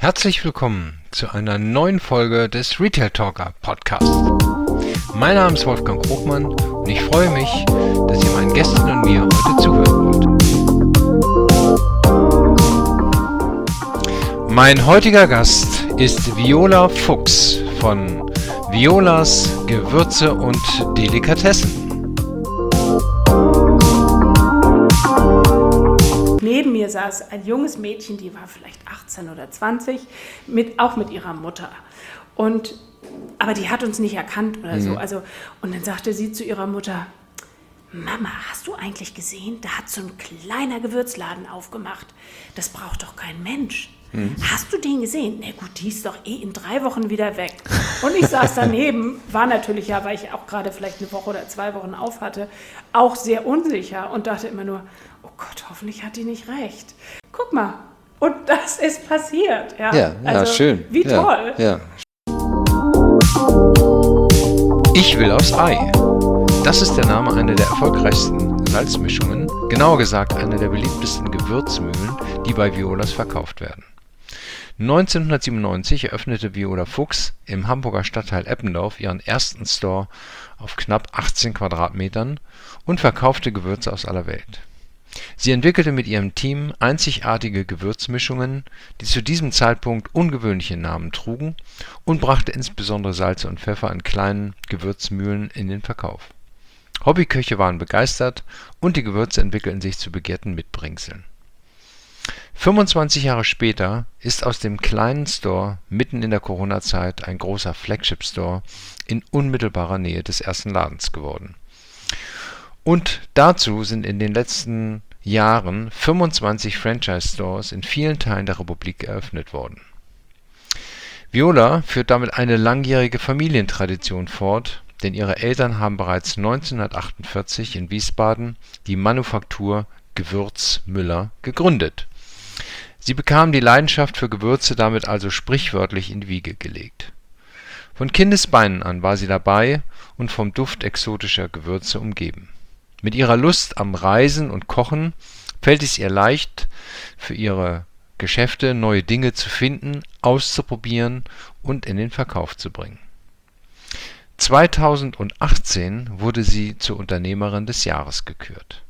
Herzlich willkommen zu einer neuen Folge des Retail Talker Podcast. Mein Name ist Wolfgang Krogmann und ich freue mich, dass ihr meinen Gästen und mir heute zuhören wollt. Mein heutiger Gast ist Viola Fuchs von Violas Gewürze und Delikatessen. Neben mir saß ein junges Mädchen, die war vielleicht 18 oder 20, auch mit ihrer Mutter. Aber die hat uns nicht erkannt oder so. Und dann sagte sie zu ihrer Mutter: Mama, hast du eigentlich gesehen, da hat so ein kleiner Gewürzladen aufgemacht. Das braucht doch kein Mensch. Hast du den gesehen? Na gut, die ist doch in 3 Wochen wieder weg. Und ich saß daneben, war natürlich weil ich auch gerade vielleicht eine Woche oder 2 Wochen auf hatte, auch sehr unsicher und dachte immer nur: Oh Gott, hoffentlich hat die nicht recht. Guck mal, und das ist passiert. Ja, schön. Wie toll. Ja. Ich will aufs Ei. Das ist der Name einer der erfolgreichsten Salzmischungen, genauer gesagt einer der beliebtesten Gewürzmühlen, die bei Violas verkauft werden. 1997 eröffnete Viola Fuchs im Hamburger Stadtteil Eppendorf ihren ersten Store auf knapp 18 Quadratmetern und verkaufte Gewürze aus aller Welt. Sie entwickelte mit ihrem Team einzigartige Gewürzmischungen, die zu diesem Zeitpunkt ungewöhnliche Namen trugen, und brachte insbesondere Salze und Pfeffer in kleinen Gewürzmühlen in den Verkauf. Hobbyköche waren begeistert und die Gewürze entwickelten sich zu begehrten Mitbringseln. 25 Jahre später ist aus dem kleinen Store mitten in der Corona-Zeit ein großer Flagship-Store in unmittelbarer Nähe des ersten Ladens geworden. Und dazu sind in den letzten Jahren 25 Franchise-Stores in vielen Teilen der Republik eröffnet worden. Viola führt damit eine langjährige Familientradition fort, denn ihre Eltern haben bereits 1948 in Wiesbaden die Manufaktur Gewürzmüller gegründet. Sie bekam die Leidenschaft für Gewürze damit also sprichwörtlich in die Wiege gelegt. Von Kindesbeinen an war sie dabei und vom Duft exotischer Gewürze umgeben. Mit ihrer Lust am Reisen und Kochen fällt es ihr leicht, für ihre Geschäfte neue Dinge zu finden, auszuprobieren und in den Verkauf zu bringen. 2018 wurde sie zur Unternehmerin des Jahres gekürt.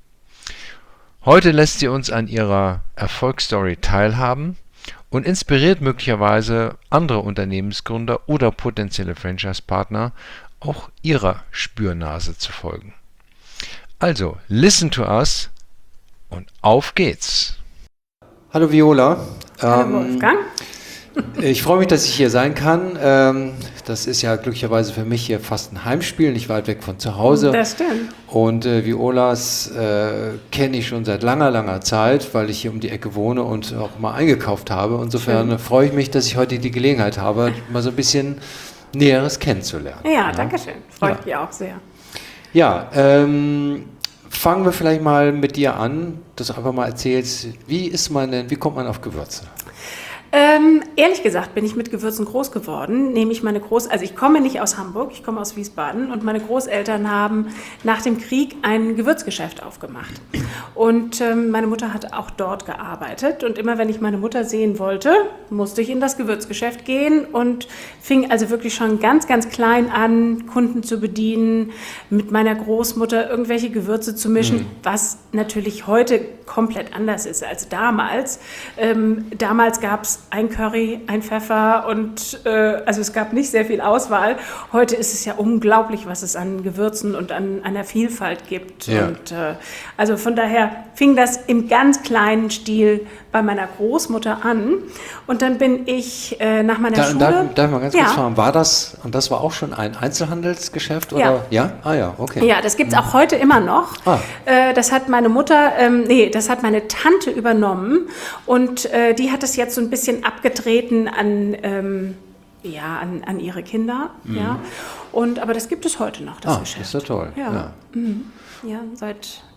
Heute lässt sie uns an ihrer Erfolgsstory teilhaben und inspiriert möglicherweise andere Unternehmensgründer oder potenzielle Franchise-Partner, auch ihrer Spürnase zu folgen. Also, listen to us und auf geht's. Hallo Viola. Hallo Wolfgang. Ich freue mich, dass ich hier sein kann. Das ist ja glücklicherweise für mich hier fast ein Heimspiel, nicht weit weg von zu Hause. Das stimmt. Und Violas kenne ich schon seit langer Zeit, weil ich hier um die Ecke wohne und auch mal eingekauft habe. Insofern freue ich mich, dass ich heute die Gelegenheit habe, mal so ein bisschen Näheres kennenzulernen. Ja, danke schön. Freut mich auch sehr. Ja, fangen wir vielleicht mal mit dir an, dass du einfach mal erzählst, wie kommt man auf Gewürze? Ehrlich gesagt bin ich mit Gewürzen groß geworden, ich komme nicht aus Hamburg, ich komme aus Wiesbaden, und meine Großeltern haben nach dem Krieg ein Gewürzgeschäft aufgemacht. Und meine Mutter hat auch dort gearbeitet, und immer wenn ich meine Mutter sehen wollte, musste ich in das Gewürzgeschäft gehen und fing also wirklich schon ganz klein an, Kunden zu bedienen, mit meiner Großmutter irgendwelche Gewürze zu mischen, was natürlich heute komplett anders ist als damals. Damals gab es ein Curry, ein Pfeffer und also es gab nicht sehr viel Auswahl. Heute ist es ja unglaublich, was es an Gewürzen und an einer Vielfalt gibt. Ja. Und also von daher fing das im ganz kleinen Stil bei meiner Großmutter an. Und dann bin ich nach meiner Schule... Darf ich mal ganz kurz fragen, und das war auch schon ein Einzelhandelsgeschäft? Oder? Ja? Ah ja, okay. Ja, das gibt es auch heute immer noch. Das hat meine Mutter, das hat meine Tante übernommen, und die hat es jetzt so ein bisschen abgetreten an ihre Kinder. Ja. Aber das gibt es heute noch, das Geschäft. Das ist ja toll. Ja, ja, seit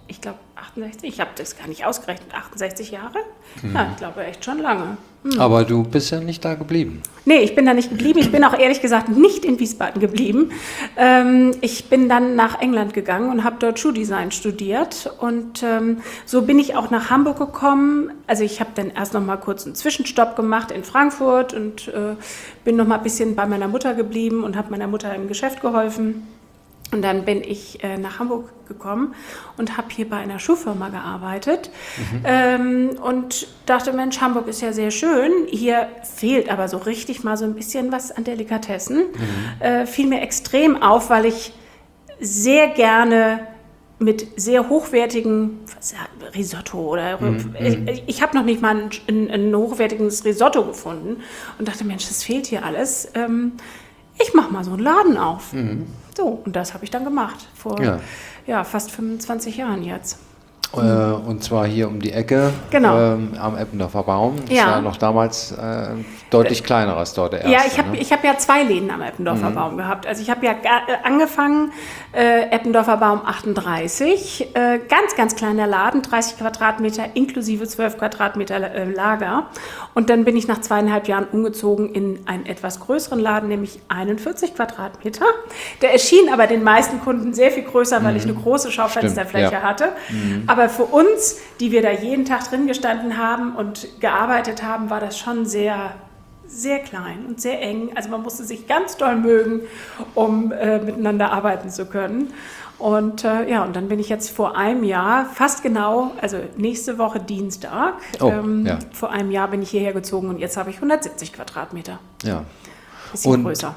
ich glaube 68, ich habe das gar nicht ausgerechnet, 68 Jahre? Ja, ich glaube echt schon lange. Aber du bist ja nicht da geblieben. Nee, ich bin da nicht geblieben. Ich bin auch ehrlich gesagt nicht in Wiesbaden geblieben. Ich bin dann nach England gegangen und habe dort Schuhdesign studiert. Und so bin ich auch nach Hamburg gekommen. Also ich habe dann erst noch mal kurz einen Zwischenstopp gemacht in Frankfurt und bin noch mal ein bisschen bei meiner Mutter geblieben und habe meiner Mutter im Geschäft geholfen. Und dann bin ich nach Hamburg gekommen und habe hier bei einer Schuhfirma gearbeitet und dachte, Mensch, Hamburg ist ja sehr schön. Hier fehlt aber so richtig mal so ein bisschen was an Delikatessen. Fiel mir extrem auf, weil ich sehr gerne mit sehr hochwertigen Risotto oder ich habe noch nicht mal ein hochwertiges Risotto gefunden und dachte, Mensch, das fehlt hier alles. Ich mache mal so einen Laden auf. So, und das habe ich dann gemacht, vor fast 25 Jahren jetzt. Und zwar hier um die Ecke, Genau. Am Eppendorfer Baum. Das Ja. war noch damals deutlich kleiner als dort der erste. Ja, ich hab ja 2 Läden am Eppendorfer Baum gehabt. Also ich habe ja angefangen, Eppendorfer Baum 38, ganz, ganz kleiner Laden, 30 Quadratmeter inklusive 12 Quadratmeter Lager. Und dann bin ich nach 2,5 Jahren umgezogen in einen etwas größeren Laden, nämlich 41 Quadratmeter. Der erschien aber den meisten Kunden sehr viel größer, weil ich eine große Schaufensterfläche hatte. Aber für uns, die wir da jeden Tag drin gestanden haben und gearbeitet haben, war das schon sehr, sehr klein und sehr eng. Also man musste sich ganz doll mögen, um miteinander arbeiten zu können. Und und dann bin ich jetzt vor einem Jahr, fast genau, also nächste Woche Dienstag, vor einem Jahr bin ich hierher gezogen und jetzt habe ich 170 Quadratmeter. Ja. Bisschen größer.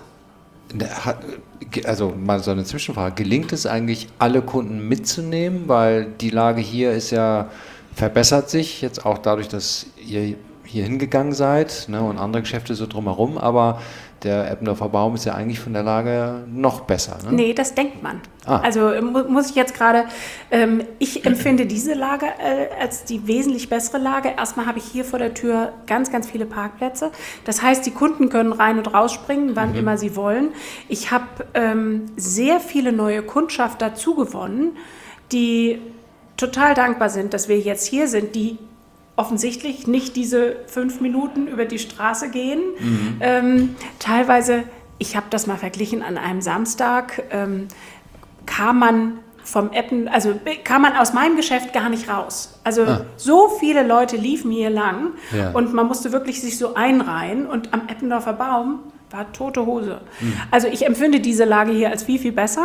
Also mal so eine Zwischenfrage. Gelingt es eigentlich, alle Kunden mitzunehmen? Weil die Lage hier ist ja, verbessert sich, jetzt auch dadurch, dass ihr hier hingegangen seid, ne, und andere Geschäfte so drumherum, aber der Eppendorfer Baum ist ja eigentlich von der Lage noch besser. Ne? Nee, das denkt man. Also muss ich jetzt gerade, ich empfinde diese Lage als die wesentlich bessere Lage. Erstmal habe ich hier vor der Tür ganz, ganz viele Parkplätze. Das heißt, die Kunden können rein und rausspringen, wann immer sie wollen. Ich habe sehr viele neue Kundschaft dazu gewonnen, die total dankbar sind, dass wir jetzt hier sind, die offensichtlich nicht diese 5 Minuten über die Straße gehen. Teilweise, ich habe das mal verglichen, an einem Samstag kam man aus meinem Geschäft gar nicht raus. Also so viele Leute liefen hier lang und man musste wirklich sich so einreihen und am Eppendorfer Baum war tote Hose. Also ich empfinde diese Lage hier als viel, viel besser.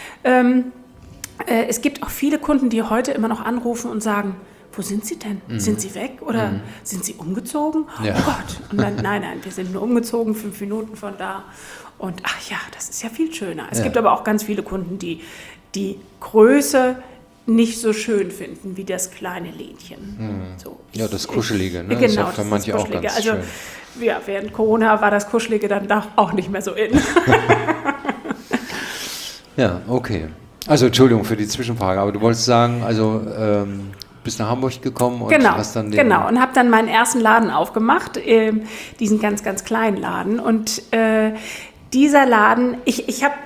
Es gibt auch viele Kunden, die heute immer noch anrufen und sagen, wo sind Sie denn? Sind Sie weg oder sind Sie umgezogen? Ja. Oh Gott. Und dann, nein, wir sind nur umgezogen, 5 Minuten von da. Und ach ja, das ist ja viel schöner. Es gibt aber auch ganz viele Kunden, die die Größe nicht so schön finden wie das kleine Lädchen. So, ja, das Kuschelige, ne? Genau, das ist ja für manche auch ganz schön. Also, ja, während Corona war das Kuschelige dann doch auch nicht mehr so in. Ja, okay. Also Entschuldigung für die Zwischenfrage, aber du wolltest sagen, also bist nach Hamburg gekommen und hast dann den... Genau, und habe dann meinen ersten Laden aufgemacht, diesen ganz, ganz kleinen Laden. Und dieser Laden, ich habe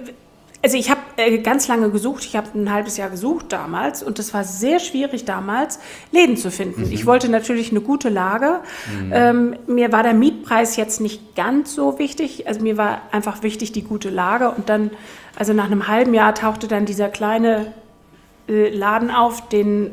ganz lange gesucht, ich habe ein halbes Jahr gesucht damals und es war sehr schwierig damals, Läden zu finden. Ich wollte natürlich eine gute Lage. Mir war der Mietpreis jetzt nicht ganz so wichtig, also mir war einfach wichtig die gute Lage und dann, also nach einem halben Jahr tauchte dann dieser kleine Laden auf, den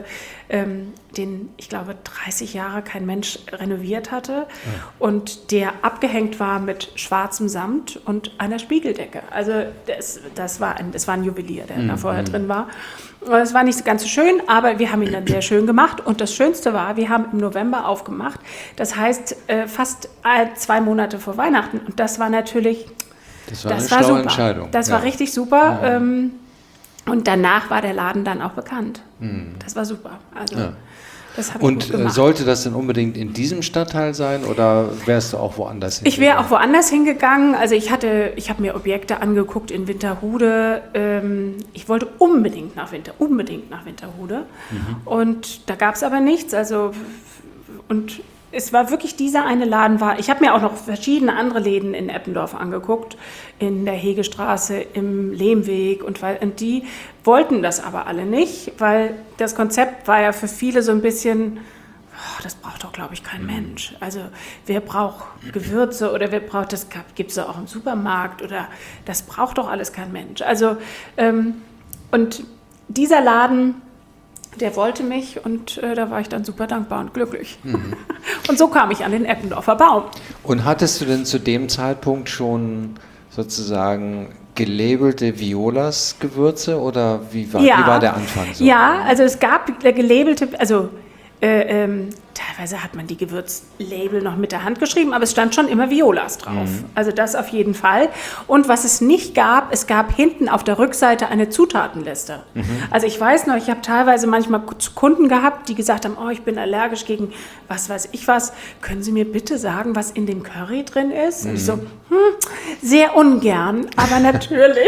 ich glaube 30 Jahre kein Mensch renoviert hatte und der abgehängt war mit schwarzem Samt und einer Spiegeldecke. Also das war ein Juwelier, der da vorher drin war. Es war nicht ganz so schön, aber wir haben ihn dann sehr schön gemacht und das Schönste war, wir haben im November aufgemacht. Das heißt fast 2 Monate vor Weihnachten und das war natürlich, das war eine schlaue super. Entscheidung. Das war richtig super. Und danach war der Laden dann auch bekannt. Das war super. Also, das habe ich gut gemacht. Und sollte das denn unbedingt in diesem Stadtteil sein oder wärst du auch woanders hingegangen? Ich wäre auch woanders hingegangen. Also ich habe mir Objekte angeguckt in Winterhude. Ich wollte unbedingt nach Winterhude. Und da gab es aber nichts. Also, und es war wirklich dieser eine Laden ich habe mir auch noch verschiedene andere Läden in Eppendorf angeguckt, in der Hegestraße, im Lehmweg und die wollten das aber alle nicht, weil das Konzept war ja für viele so ein bisschen, das braucht doch, glaube ich, kein Mensch. Also wer braucht Gewürze oder wer braucht, das gibt es ja auch im Supermarkt oder das braucht doch alles kein Mensch. Also und dieser Laden, der wollte mich und da war ich dann super dankbar und glücklich. Und so kam ich an den Eppendorfer Baum. Und hattest du denn zu dem Zeitpunkt schon sozusagen gelabelte Violas-Gewürze oder wie war der Anfang so? Ja, also es gab gelabelte, also teilweise hat man die Gewürzlabel noch mit der Hand geschrieben, aber es stand schon immer Violas drauf. Also das auf jeden Fall. Und was es nicht gab, es gab hinten auf der Rückseite eine Zutatenliste. Also ich weiß noch, ich habe teilweise manchmal Kunden gehabt, die gesagt haben, ich bin allergisch gegen was weiß ich was. Können Sie mir bitte sagen, was in dem Curry drin ist? Und ich so, sehr ungern, aber natürlich.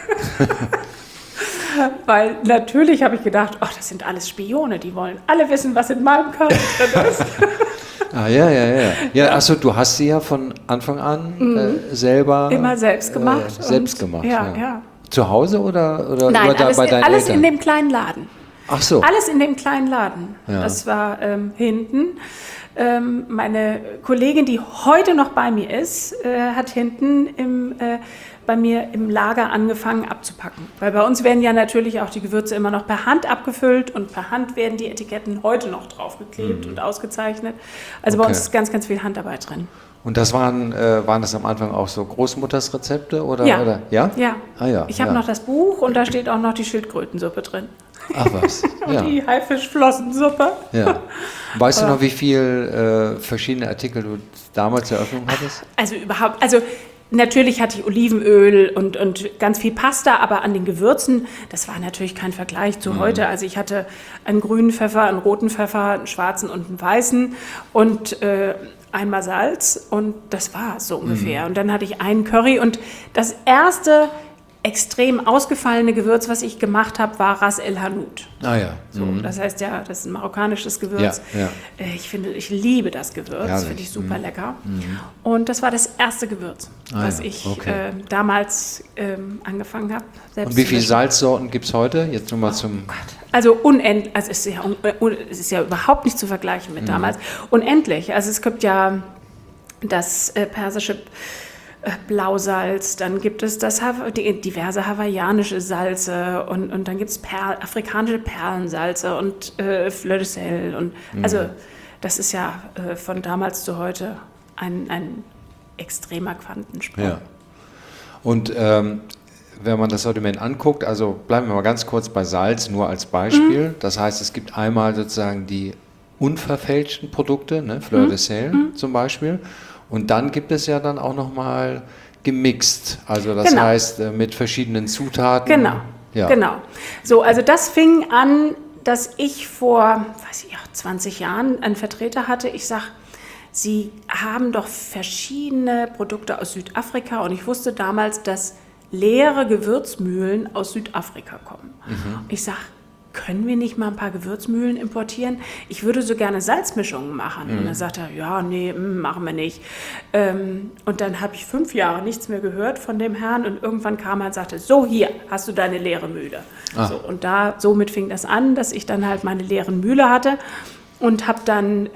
Weil natürlich habe ich gedacht, das sind alles Spione, die wollen alle wissen, was in meinem Curry drin ist. Ja, achso, du hast sie ja von Anfang an selber... Immer selbst gemacht. Selbst gemacht, ja. Zu Hause oder Nein, bei deinen alles Eltern? in dem kleinen Laden. Ach so. Alles in dem kleinen Laden. Ja. Das war hinten. Meine Kollegin, die heute noch bei mir ist, hat hinten bei mir im Lager angefangen abzupacken. Weil bei uns werden ja natürlich auch die Gewürze immer noch per Hand abgefüllt und per Hand werden die Etiketten heute noch draufgeklebt und ausgezeichnet. Also bei uns ist ganz, ganz viel Handarbeit drin. Und das waren das am Anfang auch so Großmuttersrezepte? Oder? Ja. Ah, ja. Ich habe noch das Buch und da steht auch noch die Schildkrötensuppe drin. Ach was, und die Haifischflossensuppe. Ja. Weißt du noch, wie viele verschiedene Artikel du damals zur Eröffnung hattest? Also natürlich hatte ich Olivenöl und ganz viel Pasta, aber an den Gewürzen, das war natürlich kein Vergleich zu heute. Also ich hatte einen grünen Pfeffer, einen roten Pfeffer, einen schwarzen und einen weißen und einmal Salz und das war es so ungefähr. Und dann hatte ich einen Curry und das erste extrem ausgefallene Gewürz, was ich gemacht habe, war Ras El Hanout. Ah ja. So, das heißt das ist ein marokkanisches Gewürz. Ja. Ich liebe das Gewürz, finde ich super lecker. Und das war das erste Gewürz, was ich damals angefangen habe. Und wie viele Salzsorten gibt es heute? Jetzt nur mal zum... Gott. Also unendlich, also es ist ja überhaupt nicht zu vergleichen mit damals. Unendlich, also es gibt ja das persische Blausalz, dann gibt es diverse hawaiianische Salze und dann gibt es afrikanische Perlensalze und Fleur de Sel. Und, also das ist ja von damals zu heute ein extremer Quantensprung. Ja. Und wenn man das Sortiment anguckt, also bleiben wir mal ganz kurz bei Salz, nur als Beispiel. Das heißt, es gibt einmal sozusagen die unverfälschten Produkte, ne, Fleur de Sel zum Beispiel. Und dann gibt es ja dann auch nochmal gemixt, also das heißt mit verschiedenen Zutaten. Genau. So, also das fing an, dass ich vor 20 Jahren einen Vertreter hatte. Ich sage, Sie haben doch verschiedene Produkte aus Südafrika und ich wusste damals, dass leere Gewürzmühlen aus Südafrika kommen. Ich sage, können wir nicht mal ein paar Gewürzmühlen importieren? Ich würde so gerne Salzmischungen machen. Und dann sagte er, ja, nee, machen wir nicht. Und dann habe ich 5 Jahre nichts mehr gehört von dem Herrn und irgendwann kam er und sagte, so, hier hast du deine leere Mühle. So, und somit fing das an, dass ich dann halt meine leeren Mühle hatte und habe dann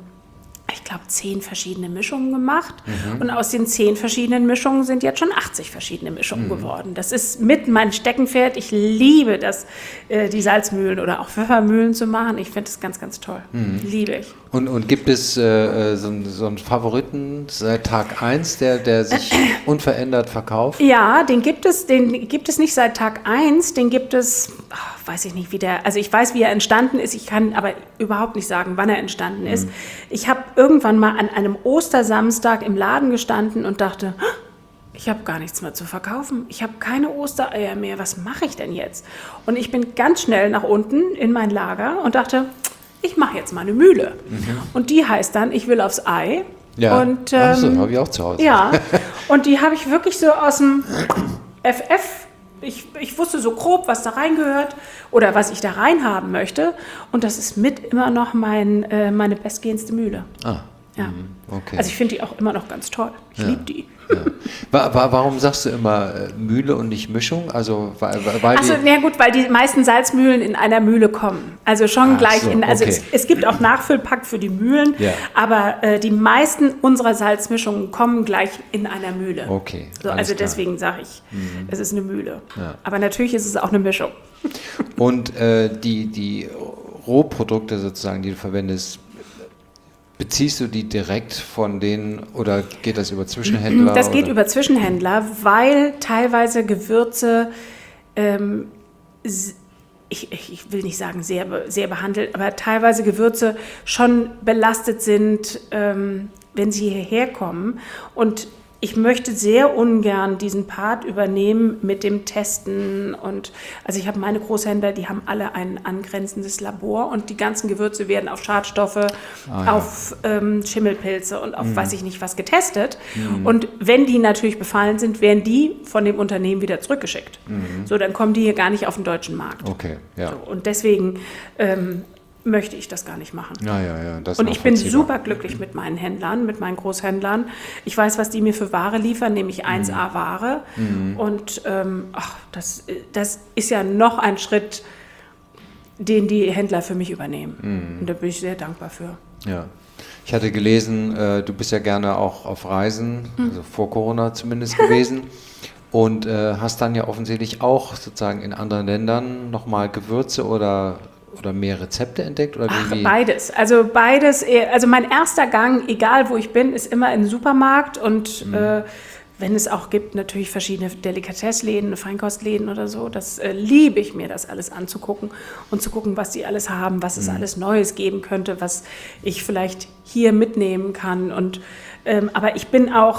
ich glaube, 10 verschiedene Mischungen gemacht. Und aus den 10 verschiedenen Mischungen sind jetzt schon 80 verschiedene Mischungen geworden. Das ist mit mein Steckenpferd. Ich liebe das, die Salzmühlen oder auch Pfeffermühlen zu machen. Ich finde das ganz, ganz toll. Liebe ich. Und gibt es so einen Favoriten seit Tag 1, der sich unverändert verkauft? Ja, den gibt es nicht seit Tag 1. Den gibt es, weiß ich nicht, also ich weiß, wie er entstanden ist. Ich kann aber überhaupt nicht sagen, wann er entstanden ist. Ich habe irgendwann mal an einem Ostersamstag im Laden gestanden und dachte, ich habe gar nichts mehr zu verkaufen. Ich habe keine Ostereier mehr. Was mache ich denn jetzt? Und ich bin ganz schnell nach unten in mein Lager und dachte, ich mache jetzt mal eine Mühle. Und die heißt dann, ich will aufs Ei. Ja, und habe ich auch zu Hause. Ja, und die habe ich wirklich so aus dem FF. Ich wusste so grob, was da reingehört oder was ich da rein haben möchte. Und das ist mit immer noch meine bestgehendste Mühle. Ja. Okay. Also ich finde die auch immer noch ganz toll. Ich liebe die. Ja. Warum sagst du immer Mühle und nicht Mischung? Also weil Achso, weil die meisten Salzmühlen in einer Mühle kommen. Also schon gleich so, also okay. es gibt auch Nachfüllpack für die Mühlen, aber die meisten unserer Salzmischungen kommen gleich in einer Mühle. Okay. So, also deswegen sage ich, es ist eine Mühle. Ja. Aber natürlich ist es auch eine Mischung. Und die Rohprodukte sozusagen, die du verwendest, beziehst du die direkt von denen oder geht das über Zwischenhändler? Das geht über Zwischenhändler, weil teilweise Gewürze, ich will nicht sagen sehr, sehr behandelt, aber teilweise Gewürze schon belastet sind, wenn sie hierher kommen. Und ich möchte sehr ungern diesen Part übernehmen mit dem Testen. Und also ich habe meine Großhändler, die haben alle ein angrenzendes Labor und die ganzen Gewürze werden auf Schadstoffe, auf Schimmelpilze und auf weiß ich nicht was getestet. Und wenn die natürlich befallen sind, werden die von dem Unternehmen wieder zurückgeschickt. So, dann kommen die hier gar nicht auf den deutschen Markt. Okay, ja. So, und deswegen möchte ich das gar nicht machen. Ja, das Und ich bin super glücklich mit meinen Händlern, mit meinen Großhändlern. Ich weiß, was die mir für Ware liefern, nämlich 1A-Ware. Und das ist ja noch ein Schritt, den die Händler für mich übernehmen. Und da bin ich sehr dankbar für. Ja. Ich hatte gelesen, du bist ja gerne auch auf Reisen, also vor Corona zumindest gewesen. Und hast dann ja offensichtlich auch sozusagen in anderen Ländern nochmal Gewürze oder mehr Rezepte entdeckt? Oder wie? Beides. Also mein erster Gang, egal wo ich bin, ist immer in den Supermarkt und wenn es auch gibt, natürlich verschiedene Delikatessläden, Feinkostläden oder so, das liebe ich mir, das alles anzugucken und zu gucken, was die alles haben, was es alles Neues geben könnte, was ich vielleicht hier mitnehmen kann. Und aber ich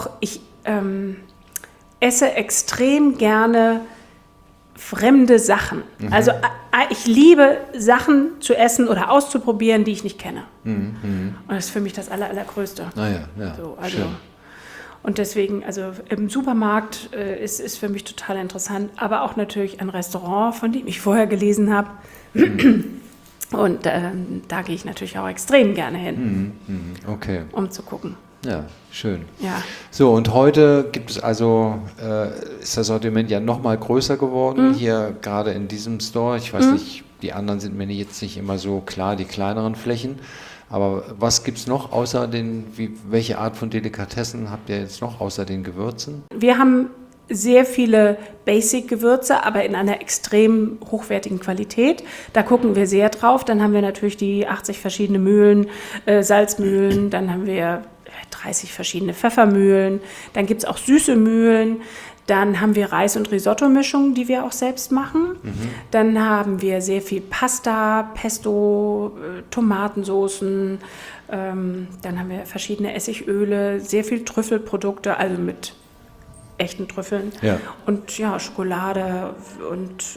esse extrem gerne fremde Sachen. Also ich liebe Sachen zu essen oder auszuprobieren, die ich nicht kenne. Und das ist für mich das Allergrößte. Ja, so, also. schön. Und deswegen, also im Supermarkt ist für mich total interessant, aber auch natürlich ein Restaurant, von dem ich vorher gelesen habe. Und da gehe ich natürlich auch extrem gerne hin, Okay. um zu gucken. Ja, schön. Ja. So, und heute gibt es also, ist das Sortiment ja nochmal größer geworden, hier gerade in diesem Store. Ich weiß nicht, die anderen sind mir jetzt nicht immer so klar, die kleineren Flächen. Aber was gibt es noch außer welche Art von Delikatessen habt ihr jetzt noch außer den Gewürzen? Wir haben sehr viele Basic-Gewürze, aber in einer extrem hochwertigen Qualität. Da gucken wir sehr drauf. Dann haben wir natürlich die 80 verschiedene Mühlen, Salzmühlen, dann haben wir 30 verschiedene Pfeffermühlen, dann gibt es auch süße Mühlen, dann haben wir Reis- und Risotto-Mischungen, die wir auch selbst machen. Dann haben wir sehr viel Pasta, Pesto, Tomatensoßen, dann haben wir verschiedene Essigöle, sehr viel Trüffelprodukte, also mit echten Trüffeln und ja, Schokolade und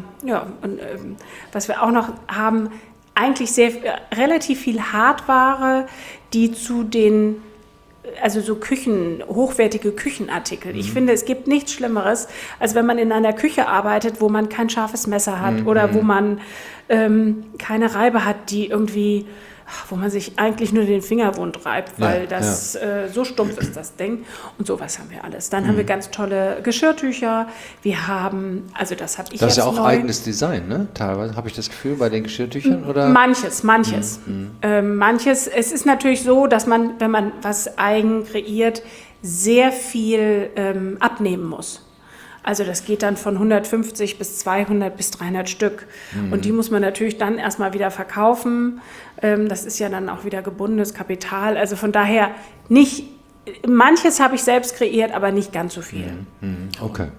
was wir auch noch haben, eigentlich relativ viel Hardware, die zu den, also so hochwertige Küchenartikel. Ich finde, es gibt nichts Schlimmeres, als wenn man in einer Küche arbeitet, wo man kein scharfes Messer hat oder wo man keine Reibe hat, die irgendwie, wo man sich eigentlich nur den Finger wund reibt, weil das so stumpf ist, das Ding. Und sowas haben wir alles. Dann haben wir ganz tolle Geschirrtücher. Wir haben, also das habe ich jetzt Das ist ja auch neu. eigenes Design, ne? Teilweise habe ich das Gefühl bei den Geschirrtüchern, oder? Manches. Manches. Es ist natürlich so, dass man, wenn man was eigen kreiert, sehr viel abnehmen muss. Also das geht dann von 150 bis 200 bis 300 Stück. Und die muss man natürlich dann erstmal wieder verkaufen. Das ist ja dann auch wieder gebundenes Kapital. Also von daher manches habe ich selbst kreiert, aber nicht ganz so viel. Okay.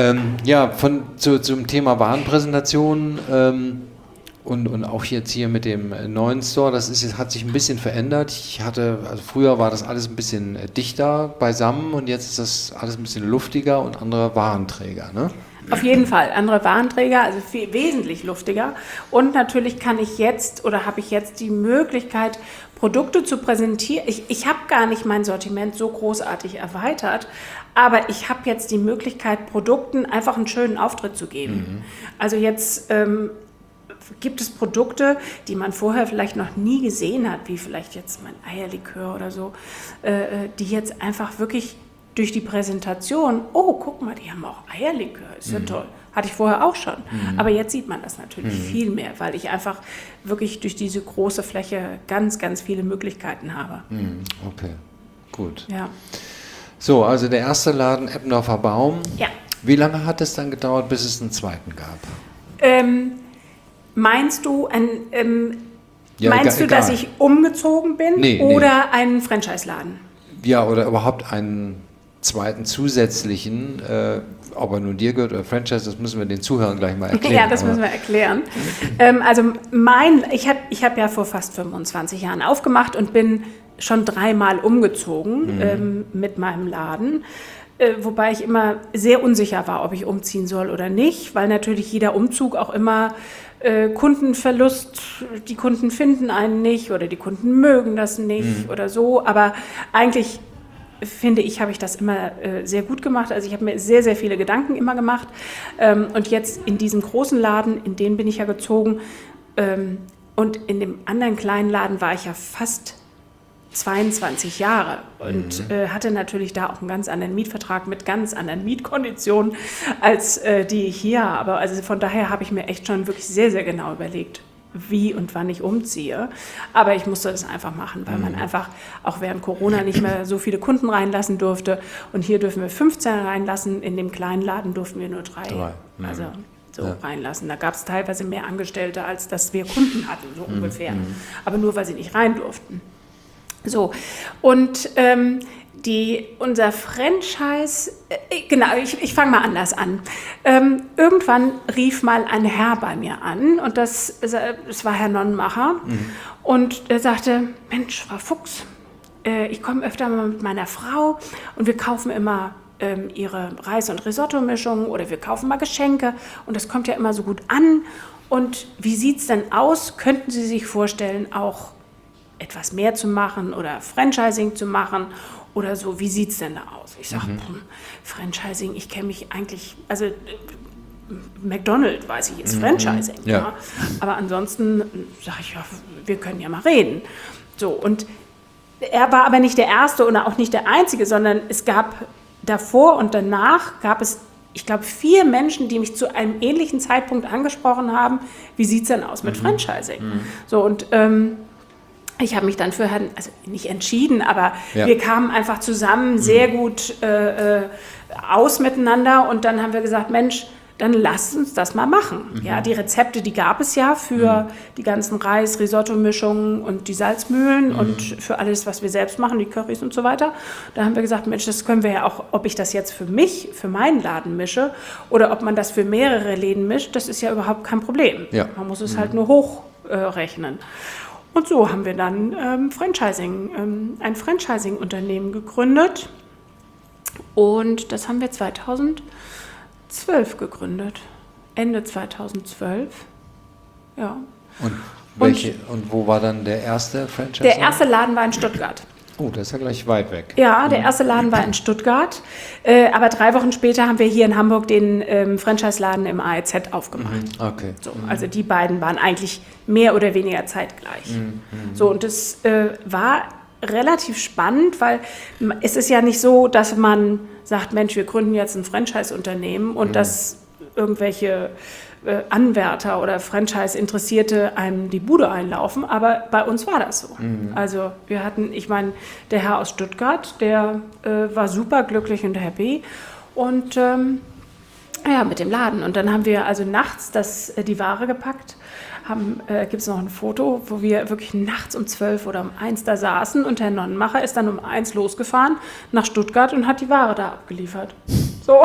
Zum Thema Warenpräsentation und auch jetzt hier mit dem neuen Store, hat sich ein bisschen verändert. Früher war das alles ein bisschen dichter beisammen und jetzt ist das alles ein bisschen luftiger und andere Warenträger, ne? Auf jeden Fall, andere Warenträger, also wesentlich luftiger. Und natürlich habe ich jetzt die Möglichkeit, Produkte zu präsentieren. Ich habe gar nicht mein Sortiment so großartig erweitert, aber ich habe jetzt die Möglichkeit, Produkten einfach einen schönen Auftritt zu geben. Also jetzt gibt es Produkte, die man vorher vielleicht noch nie gesehen hat, wie vielleicht jetzt mein Eierlikör oder so, die jetzt einfach wirklich durch die Präsentation, oh, guck mal, die haben auch Eierlikör, ist ja toll. Hatte ich vorher auch schon. Aber jetzt sieht man das natürlich viel mehr, weil ich einfach wirklich durch diese große Fläche ganz, ganz viele Möglichkeiten habe. Okay, gut. Ja. So, also der erste Laden, Eppendorfer Baum. Ja. Wie lange hat es dann gedauert, bis es einen zweiten gab? Meinst du, Ja, meinst du, egal. dass ich umgezogen bin Nee, oder einen Franchise-Laden? Ja, oder überhaupt einen zweiten zusätzlichen, ob er nun dir gehört oder Franchise, das müssen wir den Zuhörern gleich mal erklären. Ja, das müssen wir erklären. Also ich hab ja vor fast 25 Jahren aufgemacht und bin schon 3-mal umgezogen mit meinem Laden. Wobei ich immer sehr unsicher war, ob ich umziehen soll oder nicht, weil natürlich jeder Umzug auch immer Kundenverlust, die Kunden finden einen nicht oder die Kunden mögen das nicht oder so. Aber eigentlich finde ich, habe ich das immer sehr gut gemacht. Also ich habe mir sehr, sehr viele Gedanken immer gemacht. Und jetzt in diesem großen Laden, in den bin ich ja gezogen. Und in dem anderen kleinen Laden war ich ja fast 22 Jahre und hatte natürlich da auch einen ganz anderen Mietvertrag mit ganz anderen Mietkonditionen, als die ich hier habe. Also von daher habe ich mir echt schon wirklich sehr, sehr genau überlegt, wie und wann ich umziehe. Aber ich musste das einfach machen, weil man einfach auch während Corona nicht mehr so viele Kunden reinlassen durfte. Und hier dürfen wir 15 reinlassen, in dem kleinen Laden durften wir nur 3. Also reinlassen. Da gab es teilweise mehr Angestellte, als dass wir Kunden hatten, so ungefähr. Aber nur, weil sie nicht rein durften. So, und unser Franchise, genau, ich fange mal anders an. Irgendwann rief mal ein Herr bei mir an und das war Herr Nonnenmacher und er sagte, Mensch, Frau Fuchs, ich komme öfter mal mit meiner Frau und wir kaufen immer ihre Reis- und Risotto-Mischung oder wir kaufen mal Geschenke und das kommt ja immer so gut an. Und wie sieht es denn aus? Könnten Sie sich vorstellen, auch etwas mehr zu machen oder Franchising zu machen oder so, wie sieht es denn da aus? Ich sage, Franchising, ich kenne mich eigentlich, also McDonald's, weiß ich, ist Franchising. Ja. Aber ansonsten sage ich, ja, wir können ja mal reden. So, und er war aber nicht der Erste und auch nicht der Einzige, sondern es gab davor und danach gab es, ich glaube, 4 Menschen, die mich zu einem ähnlichen Zeitpunkt angesprochen haben, wie sieht es denn aus mit Franchising? So, und ich habe mich dann für Herrn, also nicht entschieden, aber wir kamen einfach zusammen sehr gut aus miteinander und dann haben wir gesagt, Mensch, dann lasst uns das mal machen. Ja, die Rezepte, die gab es ja für die ganzen Reis-Risotto-Mischungen und die Salzmühlen und für alles, was wir selbst machen, die Currys und so weiter. Da haben wir gesagt, Mensch, das können wir ja auch, ob ich das jetzt für mich, für meinen Laden mische oder ob man das für mehrere Läden mischt, das ist ja überhaupt kein Problem. Ja. Man muss es halt nur hochrechnen. Und so haben wir dann ein Franchising-Unternehmen gegründet. Und das haben wir 2012 gegründet. Ende 2012. Ja. Und wo war dann der erste Franchise? Der erste Laden war in Stuttgart. Oh, das ist ja gleich weit weg. Ja, der erste Laden war in Stuttgart. Aber 3 Wochen später haben wir hier in Hamburg den Franchise-Laden im AEZ aufgemacht. Okay. So, also die beiden waren eigentlich mehr oder weniger zeitgleich. So, und das war relativ spannend, weil es ist ja nicht so, dass man sagt, Mensch, wir gründen jetzt ein Franchise-Unternehmen und dass irgendwelche Anwärter oder Franchise-Interessierte einem die Bude einlaufen, aber bei uns war das so. Also wir hatten, ich meine, der Herr aus Stuttgart, der war super glücklich und happy und ja, mit dem Laden. Und dann haben wir also nachts die Ware gepackt, gibt es noch ein Foto, wo wir wirklich nachts um 12 oder um 1 da saßen und Herr Nonnenmacher ist dann um 1 losgefahren nach Stuttgart und hat die Ware da abgeliefert. So.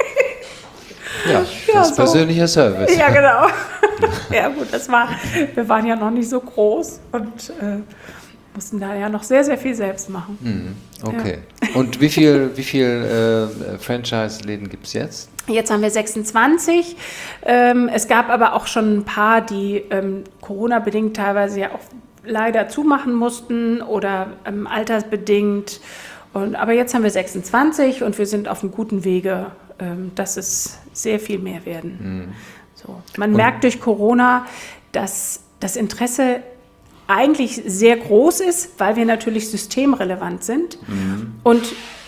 Ja, das ist persönlicher Service. Ja, genau. Ja gut, wir waren ja noch nicht so groß und mussten da ja noch sehr, sehr viel selbst machen. Okay. Ja. Und wie viel Franchise-Läden gibt es jetzt? Jetzt haben wir 26. Es gab aber auch schon ein paar, die Corona-bedingt teilweise ja auch leider zumachen mussten oder altersbedingt. Aber jetzt haben wir 26 und wir sind auf einem guten Wege, dass es sehr viel mehr werden. So. Man merkt durch Corona, dass das Interesse eigentlich sehr groß ist, weil wir natürlich systemrelevant sind und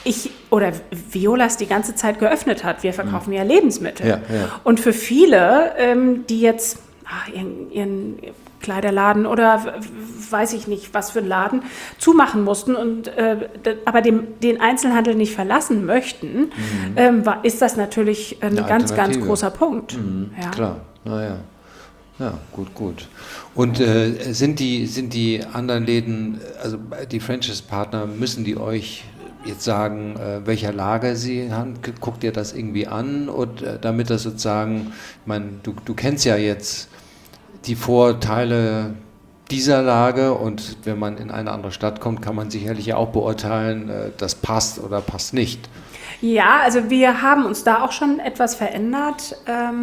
Violas die ganze Zeit geöffnet hat. Wir verkaufen ja Lebensmittel. Ja. Und für viele, die jetzt ihren Kleiderladen oder weiß ich nicht, was für einen Laden zumachen mussten und aber den Einzelhandel nicht verlassen möchten, ist das natürlich ein ganz großer Punkt. Ja. Klar, naja. Ja, gut. Und sind die anderen Läden, also die Franchise-Partner, müssen die euch jetzt sagen, welcher Lage sie haben? Guckt ihr das irgendwie an? Und damit das sozusagen, ich meine, du kennst ja jetzt die Vorteile dieser Lage und wenn man in eine andere Stadt kommt, kann man sicherlich ja auch beurteilen, das passt oder passt nicht. Ja, also wir haben uns da auch schon etwas verändert.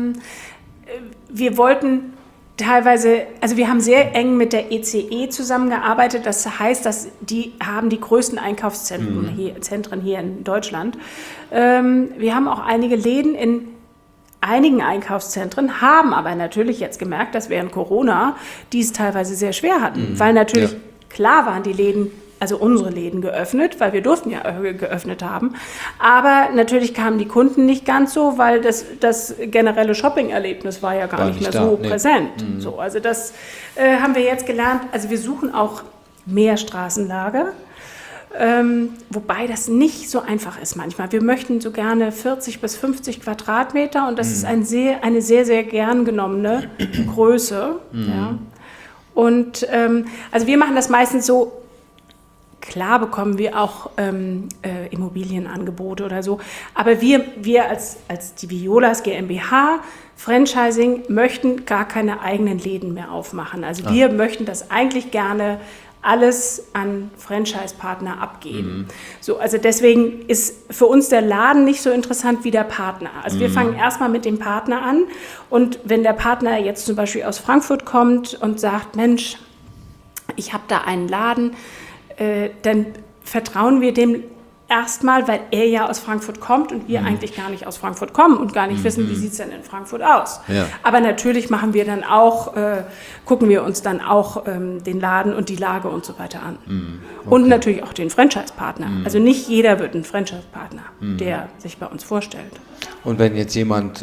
Wir wollten teilweise, also wir haben sehr eng mit der ECE zusammengearbeitet. Das heißt, dass die haben die größten Einkaufszentren hier in Deutschland. Wir haben auch einige Läden in einigen Einkaufszentren, haben aber natürlich jetzt gemerkt, dass während Corona die es teilweise sehr schwer hatten, weil natürlich klar waren die Läden, also unsere Läden geöffnet, weil wir durften ja geöffnet haben, aber natürlich kamen die Kunden nicht ganz so, weil das generelle Shopping-Erlebnis war ja gar nicht mehr so präsent. So, also das haben wir jetzt gelernt, also wir suchen auch mehr Straßenlager. Wobei das nicht so einfach ist manchmal. Wir möchten so gerne 40 bis 50 Quadratmeter und das ist eine sehr, sehr gern genommene Größe. Ja. Und also wir machen das meistens so, klar bekommen wir auch Immobilienangebote oder so, aber wir als die Violas GmbH Franchising möchten gar keine eigenen Läden mehr aufmachen. Also wir möchten das eigentlich gerne alles an Franchise-Partner abgeben. So, also deswegen ist für uns der Laden nicht so interessant wie der Partner. Also wir fangen erstmal mit dem Partner an und wenn der Partner jetzt zum Beispiel aus Frankfurt kommt und sagt, Mensch, ich habe da einen Laden, dann vertrauen wir dem erstmal, weil er ja aus Frankfurt kommt und wir eigentlich gar nicht aus Frankfurt kommen und gar nicht wissen, wie sieht es denn in Frankfurt aus. Ja. Aber natürlich machen wir dann auch, gucken wir uns dann auch den Laden und die Lage und so weiter an. Okay. Und natürlich auch den Franchise-Partner. Also nicht jeder wird ein Franchise-Partner, der sich bei uns vorstellt. Und wenn jetzt jemand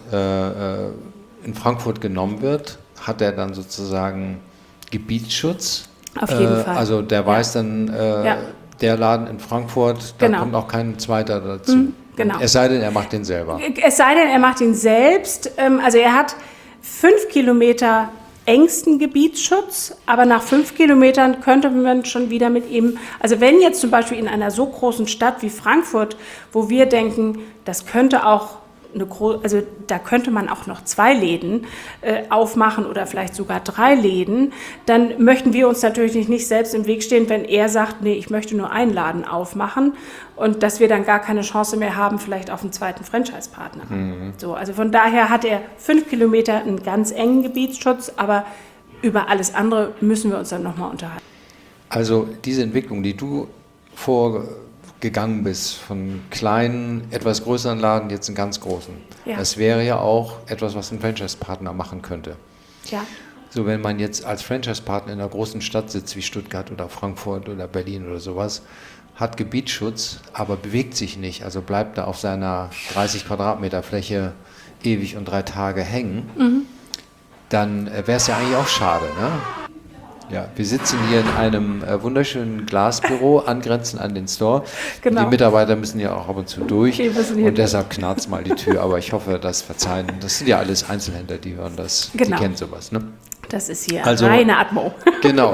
in Frankfurt genommen wird, hat er dann sozusagen Gebietsschutz? Auf jeden Fall. Also der weiß dann, der Laden in Frankfurt, da kommt auch kein zweiter dazu. Genau. Es sei denn, er macht den selber. Es sei denn, er macht ihn selbst. Also er hat 5 Kilometer engsten Gebietsschutz, aber nach 5 Kilometern könnte man schon wieder mit ihm, also wenn jetzt zum Beispiel in einer so großen Stadt wie Frankfurt, wo wir denken, das könnte auch also da könnte man auch noch 2 Läden aufmachen oder vielleicht sogar 3 Läden, dann möchten wir uns natürlich nicht selbst im Weg stehen, wenn er sagt, nee, ich möchte nur einen Laden aufmachen und dass wir dann gar keine Chance mehr haben, vielleicht auf einen zweiten Franchise-Partner. So, also von daher hat er 5 Kilometer einen ganz engen Gebietsschutz, aber über alles andere müssen wir uns dann nochmal unterhalten. Also diese Entwicklung, die du vorgegangen bist, von kleinen, etwas größeren Laden, jetzt einen ganz großen. Ja. Das wäre ja auch etwas, was ein Franchise-Partner machen könnte. Ja. So, wenn man jetzt als Franchise-Partner in einer großen Stadt sitzt, wie Stuttgart oder Frankfurt oder Berlin oder sowas, hat Gebietsschutz, aber bewegt sich nicht, also bleibt da auf seiner 30 Quadratmeter Fläche ewig und 3 Tage hängen, dann wäre es ja eigentlich auch schade, ne? Ja, wir sitzen hier in einem wunderschönen Glasbüro, angrenzend an den Store. Genau. Die Mitarbeiter müssen ja auch ab und zu durch und deshalb knarzt mal die Tür. Aber ich hoffe, das verzeihen. Das sind ja alles Einzelhändler, die hören das, die kennen sowas. Ne? Das ist hier reine Atmo. Genau.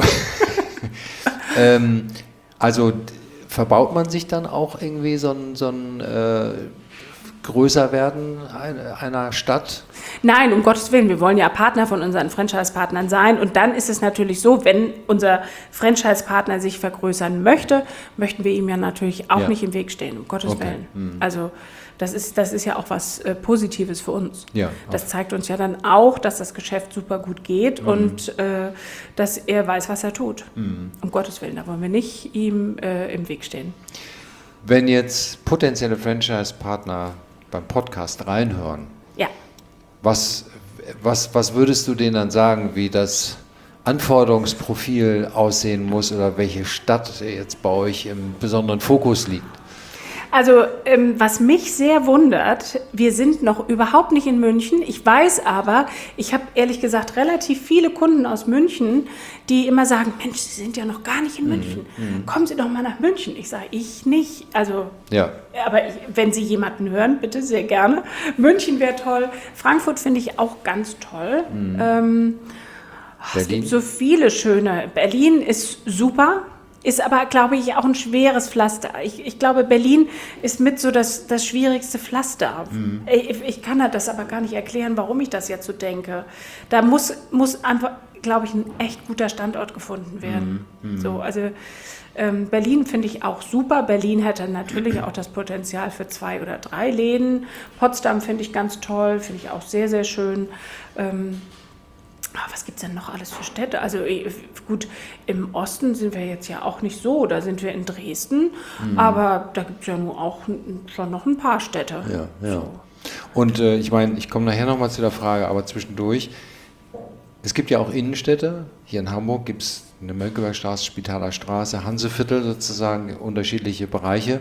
Also verbaut man sich dann auch irgendwie so ein Größerwerden einer Stadt? Nein, um Gottes Willen, wir wollen ja Partner von unseren Franchise-Partnern sein und dann ist es natürlich so, wenn unser Franchise-Partner sich vergrößern möchte, möchten wir ihm ja natürlich auch nicht im Weg stehen, um Gottes Willen. Also das ist ja auch was Positives für uns. Ja, das zeigt uns ja dann auch, dass das Geschäft super gut geht und dass er weiß, was er tut. Um Gottes Willen, da wollen wir nicht ihm im Weg stehen. Wenn jetzt potenzielle Franchise-Partner beim Podcast reinhören, was was würdest du denen dann sagen, wie das Anforderungsprofil aussehen muss oder welche Stadt jetzt bei euch im besonderen Fokus liegt? Also was mich sehr wundert, wir sind noch überhaupt nicht in München. Ich weiß aber, ich habe ehrlich gesagt relativ viele Kunden aus München, die immer sagen, Mensch, Sie sind ja noch gar nicht in München. Kommen Sie doch mal nach München. Ich sage, ich nicht. Also, ja. Aber wenn Sie jemanden hören, bitte sehr gerne. München wäre toll. Frankfurt finde ich auch ganz toll. Es gibt so viele schöne. Berlin ist super. Ist aber, glaube ich, auch ein schweres Pflaster. Ich glaube, Berlin ist mit so das schwierigste Pflaster. Ich kann das aber gar nicht erklären, warum ich das jetzt so denke. Da muss einfach, glaube ich, ein echt guter Standort gefunden werden. So, also Berlin finde ich auch super. Berlin hätte natürlich auch das Potenzial für 2 oder 3 Läden. Potsdam finde ich ganz toll, finde ich auch sehr, sehr schön. Was gibt es denn noch alles für Städte? Also gut, im Osten sind wir jetzt ja auch nicht so, da sind wir in Dresden, aber da gibt es ja nur auch schon noch ein paar Städte. Ja. So. Und ich meine, ich komme nachher nochmal zu der Frage, aber zwischendurch, es gibt ja auch Innenstädte, hier in Hamburg gibt es eine Mönckebergstraße, Spitaler Straße, Hanseviertel sozusagen, unterschiedliche Bereiche.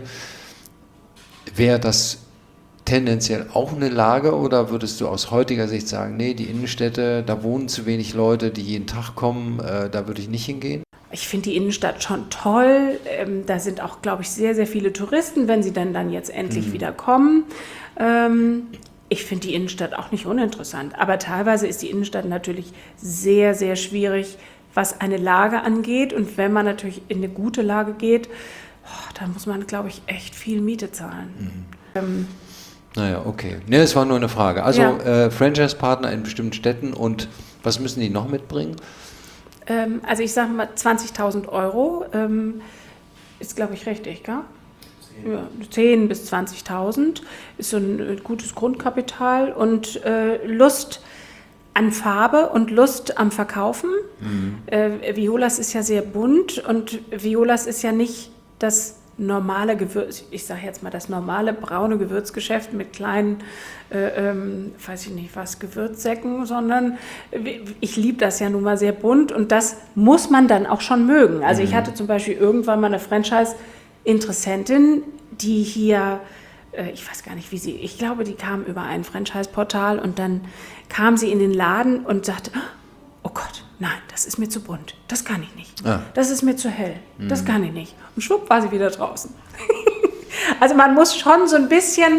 Wäre das tendenziell auch eine Lage oder würdest du aus heutiger Sicht sagen, nee, die Innenstädte, da wohnen zu wenig Leute, die jeden Tag kommen, da würde ich nicht hingehen? Ich finde die Innenstadt schon toll. Da sind auch, glaube ich, sehr, sehr viele Touristen, wenn sie dann jetzt endlich wieder kommen. Ich finde die Innenstadt auch nicht uninteressant. Aber teilweise ist die Innenstadt natürlich sehr, sehr schwierig, was eine Lage angeht. Und wenn man natürlich in eine gute Lage geht, dann muss man, glaube ich, echt viel Miete zahlen. Naja, okay. Ne, das war nur eine Frage. Also ja. Franchise-Partner in bestimmten Städten und was müssen die noch mitbringen? Also ich sage mal 20.000 Euro ist, glaube ich, richtig, gell? 10.000 bis 20.000 ist so ein gutes Grundkapital und Lust an Farbe und Lust am Verkaufen. Violas ist ja sehr bunt und Violas ist ja nicht das normale Gewürz, ich sage jetzt mal das normale braune Gewürzgeschäft mit kleinen, weiß ich nicht was, Gewürzsäcken, sondern ich liebe das ja nun mal sehr bunt und das muss man dann auch schon mögen. Also ich hatte zum Beispiel irgendwann mal eine Franchise-Interessentin, die hier, ich weiß gar nicht wie sie, ich glaube die kam über ein Franchise-Portal und dann kam sie in den Laden und sagte, oh Gott, nein, das ist mir zu bunt, das kann ich nicht. Das ist mir zu hell, das kann ich nicht. Und schwupp war sie wieder draußen. Also man muss schon so ein bisschen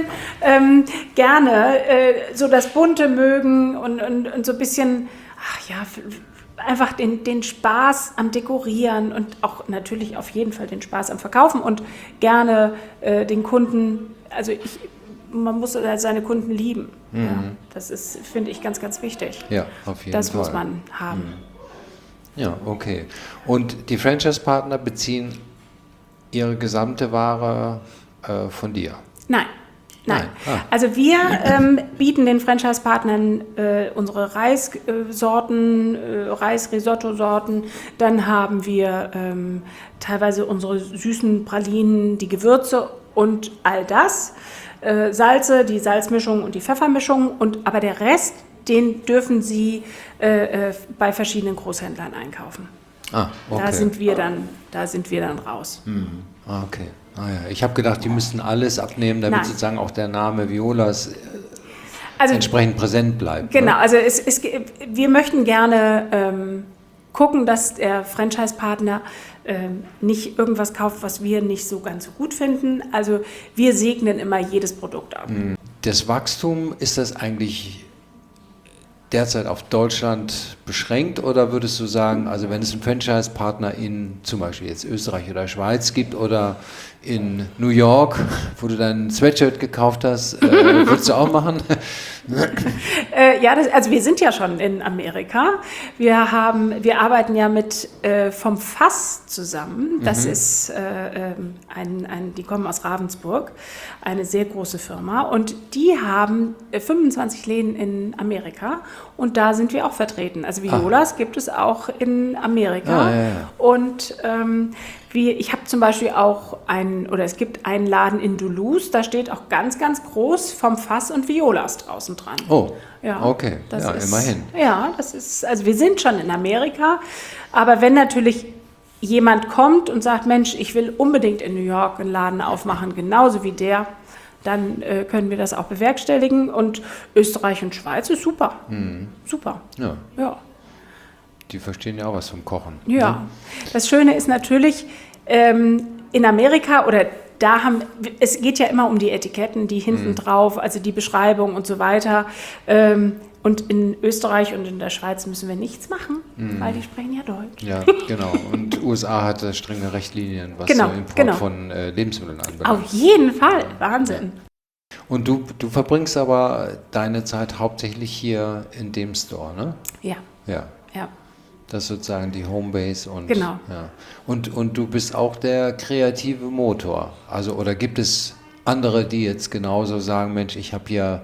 gerne so das Bunte mögen und so ein bisschen, einfach den Spaß am Dekorieren und auch natürlich auf jeden Fall den Spaß am Verkaufen und gerne den Kunden, man muss seine Kunden lieben. Ja, das ist, finde ich, ganz, ganz wichtig. Ja, auf jeden Fall. Das muss man haben. Ja, okay. Und die Franchise-Partner beziehen ihre gesamte Ware von dir? Nein. Also wir bieten den Franchise-Partnern unsere Reissorten, Reis-Risotto-Sorten. Dann haben wir teilweise unsere süßen Pralinen, die Gewürze und all das. Salze, die Salzmischung und die Pfeffermischung. Aber der Rest, den dürfen Sie bei verschiedenen Großhändlern einkaufen. Okay. Da sind wir dann raus. Okay. Ich habe gedacht, die müssten alles abnehmen, damit sozusagen auch der Name Violas entsprechend präsent bleibt. Genau, ne? also wir möchten gerne gucken, dass der Franchise-Partner nicht irgendwas kauft, was wir nicht so ganz so gut finden. Also wir segnen immer jedes Produkt ab. Das Wachstum, ist das eigentlich derzeit auf Deutschland beschränkt oder würdest du sagen, also wenn es einen Franchise-Partner in zum Beispiel jetzt Österreich oder Schweiz gibt oder in New York, wo du dein Sweatshirt gekauft hast, würdest du auch machen? Also wir sind ja schon in Amerika. Wir arbeiten ja mit vom Fass zusammen. Das ist die kommen aus Ravensburg, eine sehr große Firma. Und die haben 25 Läden in Amerika und da sind wir auch vertreten. Also Violas gibt es auch in Amerika. Und Ich habe zum Beispiel auch es gibt einen Laden in Duluth, da steht auch ganz, ganz groß vom Fass und Violas draußen dran. Oh, ja, okay, ja, immerhin. Ja, also wir sind schon in Amerika, aber wenn natürlich jemand kommt und sagt, Mensch, ich will unbedingt in New York einen Laden aufmachen, genauso wie der, dann können wir das auch bewerkstelligen. Und Österreich und Schweiz ist super. Super. Ja. Die verstehen ja auch was vom Kochen. Ja. Ne? Das Schöne ist natürlich, in Amerika es geht ja immer um die Etiketten, die hinten drauf, also die Beschreibung und so weiter. Und in Österreich und in der Schweiz müssen wir nichts machen, weil die sprechen ja Deutsch. Ja, genau. Und USA hat strenge Richtlinien, was Genau, den Import genau. von Lebensmitteln anbelangt. Auf jeden Fall. Wahnsinn. Und du verbringst aber deine Zeit hauptsächlich hier in dem Store, ne? Ja. Ja. Ja. Das ist sozusagen die Homebase und Genau. Ja. Und du bist auch der kreative Motor. Also oder gibt es andere, die jetzt genauso sagen, Mensch, ich habe hier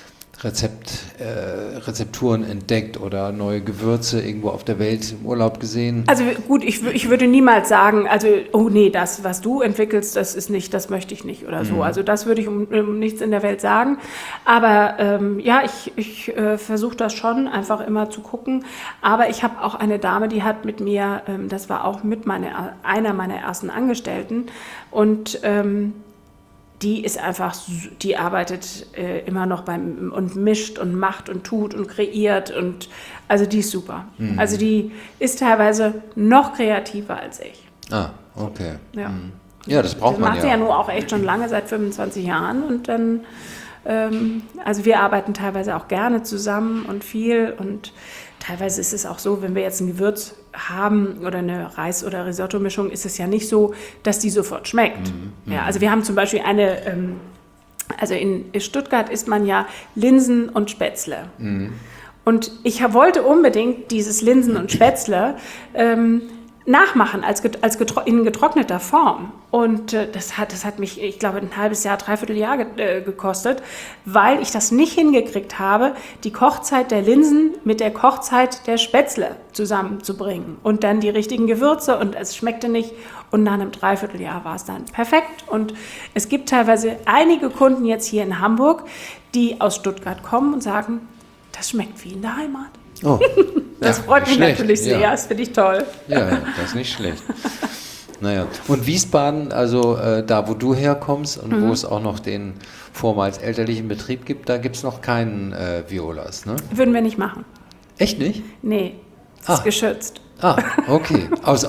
Rezepturen entdeckt oder neue Gewürze irgendwo auf der Welt im Urlaub gesehen? Also gut, ich würde niemals sagen, also, oh nee, das, was du entwickelst, das möchte ich nicht oder so. Also das würde ich um nichts in der Welt sagen. Aber ich versuche das schon, einfach immer zu gucken. Aber ich habe auch eine Dame, die hat mit mir, das war auch einer meiner ersten Angestellten und die ist einfach, die arbeitet immer noch und mischt und macht und tut und kreiert und also die ist super. Also die ist teilweise noch kreativer als ich. Ah, okay. Ja, Ja, das braucht man ja. Das macht sie ja nur auch echt schon lange, seit 25 Jahren und dann, also wir arbeiten teilweise auch gerne zusammen und viel und teilweise ist es auch so, wenn wir jetzt ein Gewürz haben oder eine Reis- oder Risotto-Mischung, ist es ja nicht so, dass die sofort schmeckt. Ja, also wir haben zum Beispiel also in Stuttgart isst man ja Linsen und Spätzle. Und ich wollte unbedingt dieses Linsen und Spätzle nachmachen in getrockneter Form. Und das hat mich, ich glaube, ein halbes Jahr, dreiviertel Jahr gekostet, weil ich das nicht hingekriegt habe, die Kochzeit der Linsen mit der Kochzeit der Spätzle zusammenzubringen. Und dann die richtigen Gewürze und es schmeckte nicht. Und nach einem Dreivierteljahr war es dann perfekt. Und es gibt teilweise einige Kunden jetzt hier in Hamburg, die aus Stuttgart kommen und sagen, das schmeckt wie in der Heimat. Oh, das freut mich natürlich sehr, das finde ich toll. Ja, das ist nicht schlecht. Naja, und Wiesbaden, also da, wo du herkommst und wo es auch noch den vormals elterlichen Betrieb gibt, da gibt es noch keinen Violas, ne? Würden wir nicht machen. Echt nicht? Nee, ist geschützt. Ah, okay. Aus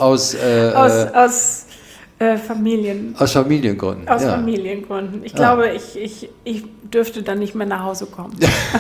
Familien. Aus Familiengründen. Aus Familiengründen. Ich glaube, ich dürfte dann nicht mehr nach Hause kommen.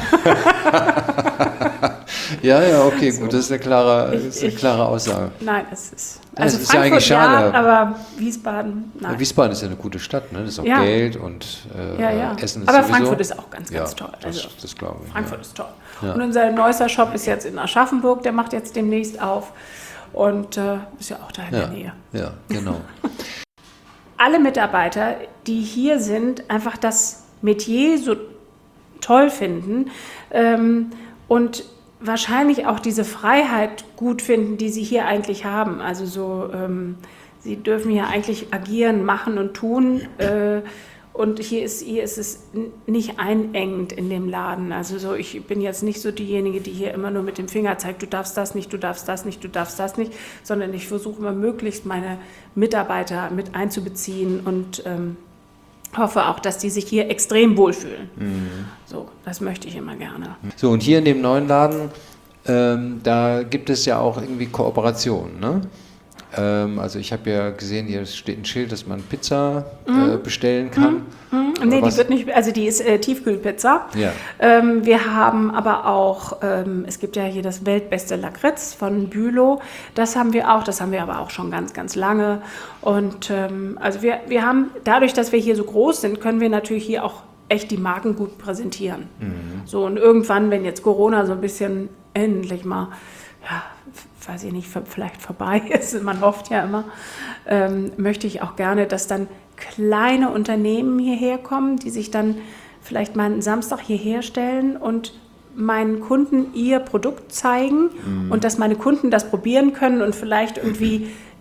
Ja, okay, gut, das ist eine klare Aussage. Nein, es ist. Also Frankfurt ist ja eigentlich schade. Ja, aber Wiesbaden, nein. Wiesbaden ist ja eine gute Stadt, ne? Das ist auch Geld und Essen ist aber sowieso. Frankfurt ist auch ganz, ganz toll. Das glaube ich. Frankfurt ist toll. Ja. Und unser neuester Shop ist jetzt in Aschaffenburg, der macht jetzt demnächst auf. Und ist ja auch da in der Nähe. Ja, genau. Alle Mitarbeiter, die hier sind, einfach das Metier so toll finden und wahrscheinlich auch diese Freiheit gut finden, die sie hier eigentlich haben. Also so, sie dürfen hier eigentlich agieren, machen und tun. Und hier ist es nicht einengend in dem Laden. Also so, ich bin jetzt nicht so diejenige, die hier immer nur mit dem Finger zeigt, du darfst das nicht, du darfst das nicht, du darfst das nicht, sondern ich versuche immer möglichst meine Mitarbeiter mit einzubeziehen und hoffe auch, dass die sich hier extrem wohlfühlen. So, das möchte ich immer gerne. So, und hier in dem neuen Laden, da gibt es ja auch irgendwie Kooperationen, ne? Also ich habe ja gesehen, hier steht ein Schild, dass man Pizza bestellen kann. Nee, die wird nicht, also die ist Tiefkühlpizza. Ja. Wir haben aber auch, es gibt ja hier das weltbeste Lakritz von Bülow. Das haben wir aber auch schon ganz, ganz lange. Und also wir haben, dadurch, dass wir hier so groß sind, können wir natürlich hier auch echt die Marken gut präsentieren. So, und irgendwann, wenn jetzt Corona so ein bisschen endlich mal, ja, weiß ich nicht, vielleicht vorbei ist, man hofft ja immer, möchte ich auch gerne, dass dann kleine Unternehmen hierher kommen, die sich dann vielleicht mal einen Samstag hierher stellen und meinen Kunden ihr Produkt zeigen und dass meine Kunden das probieren können und vielleicht irgendwie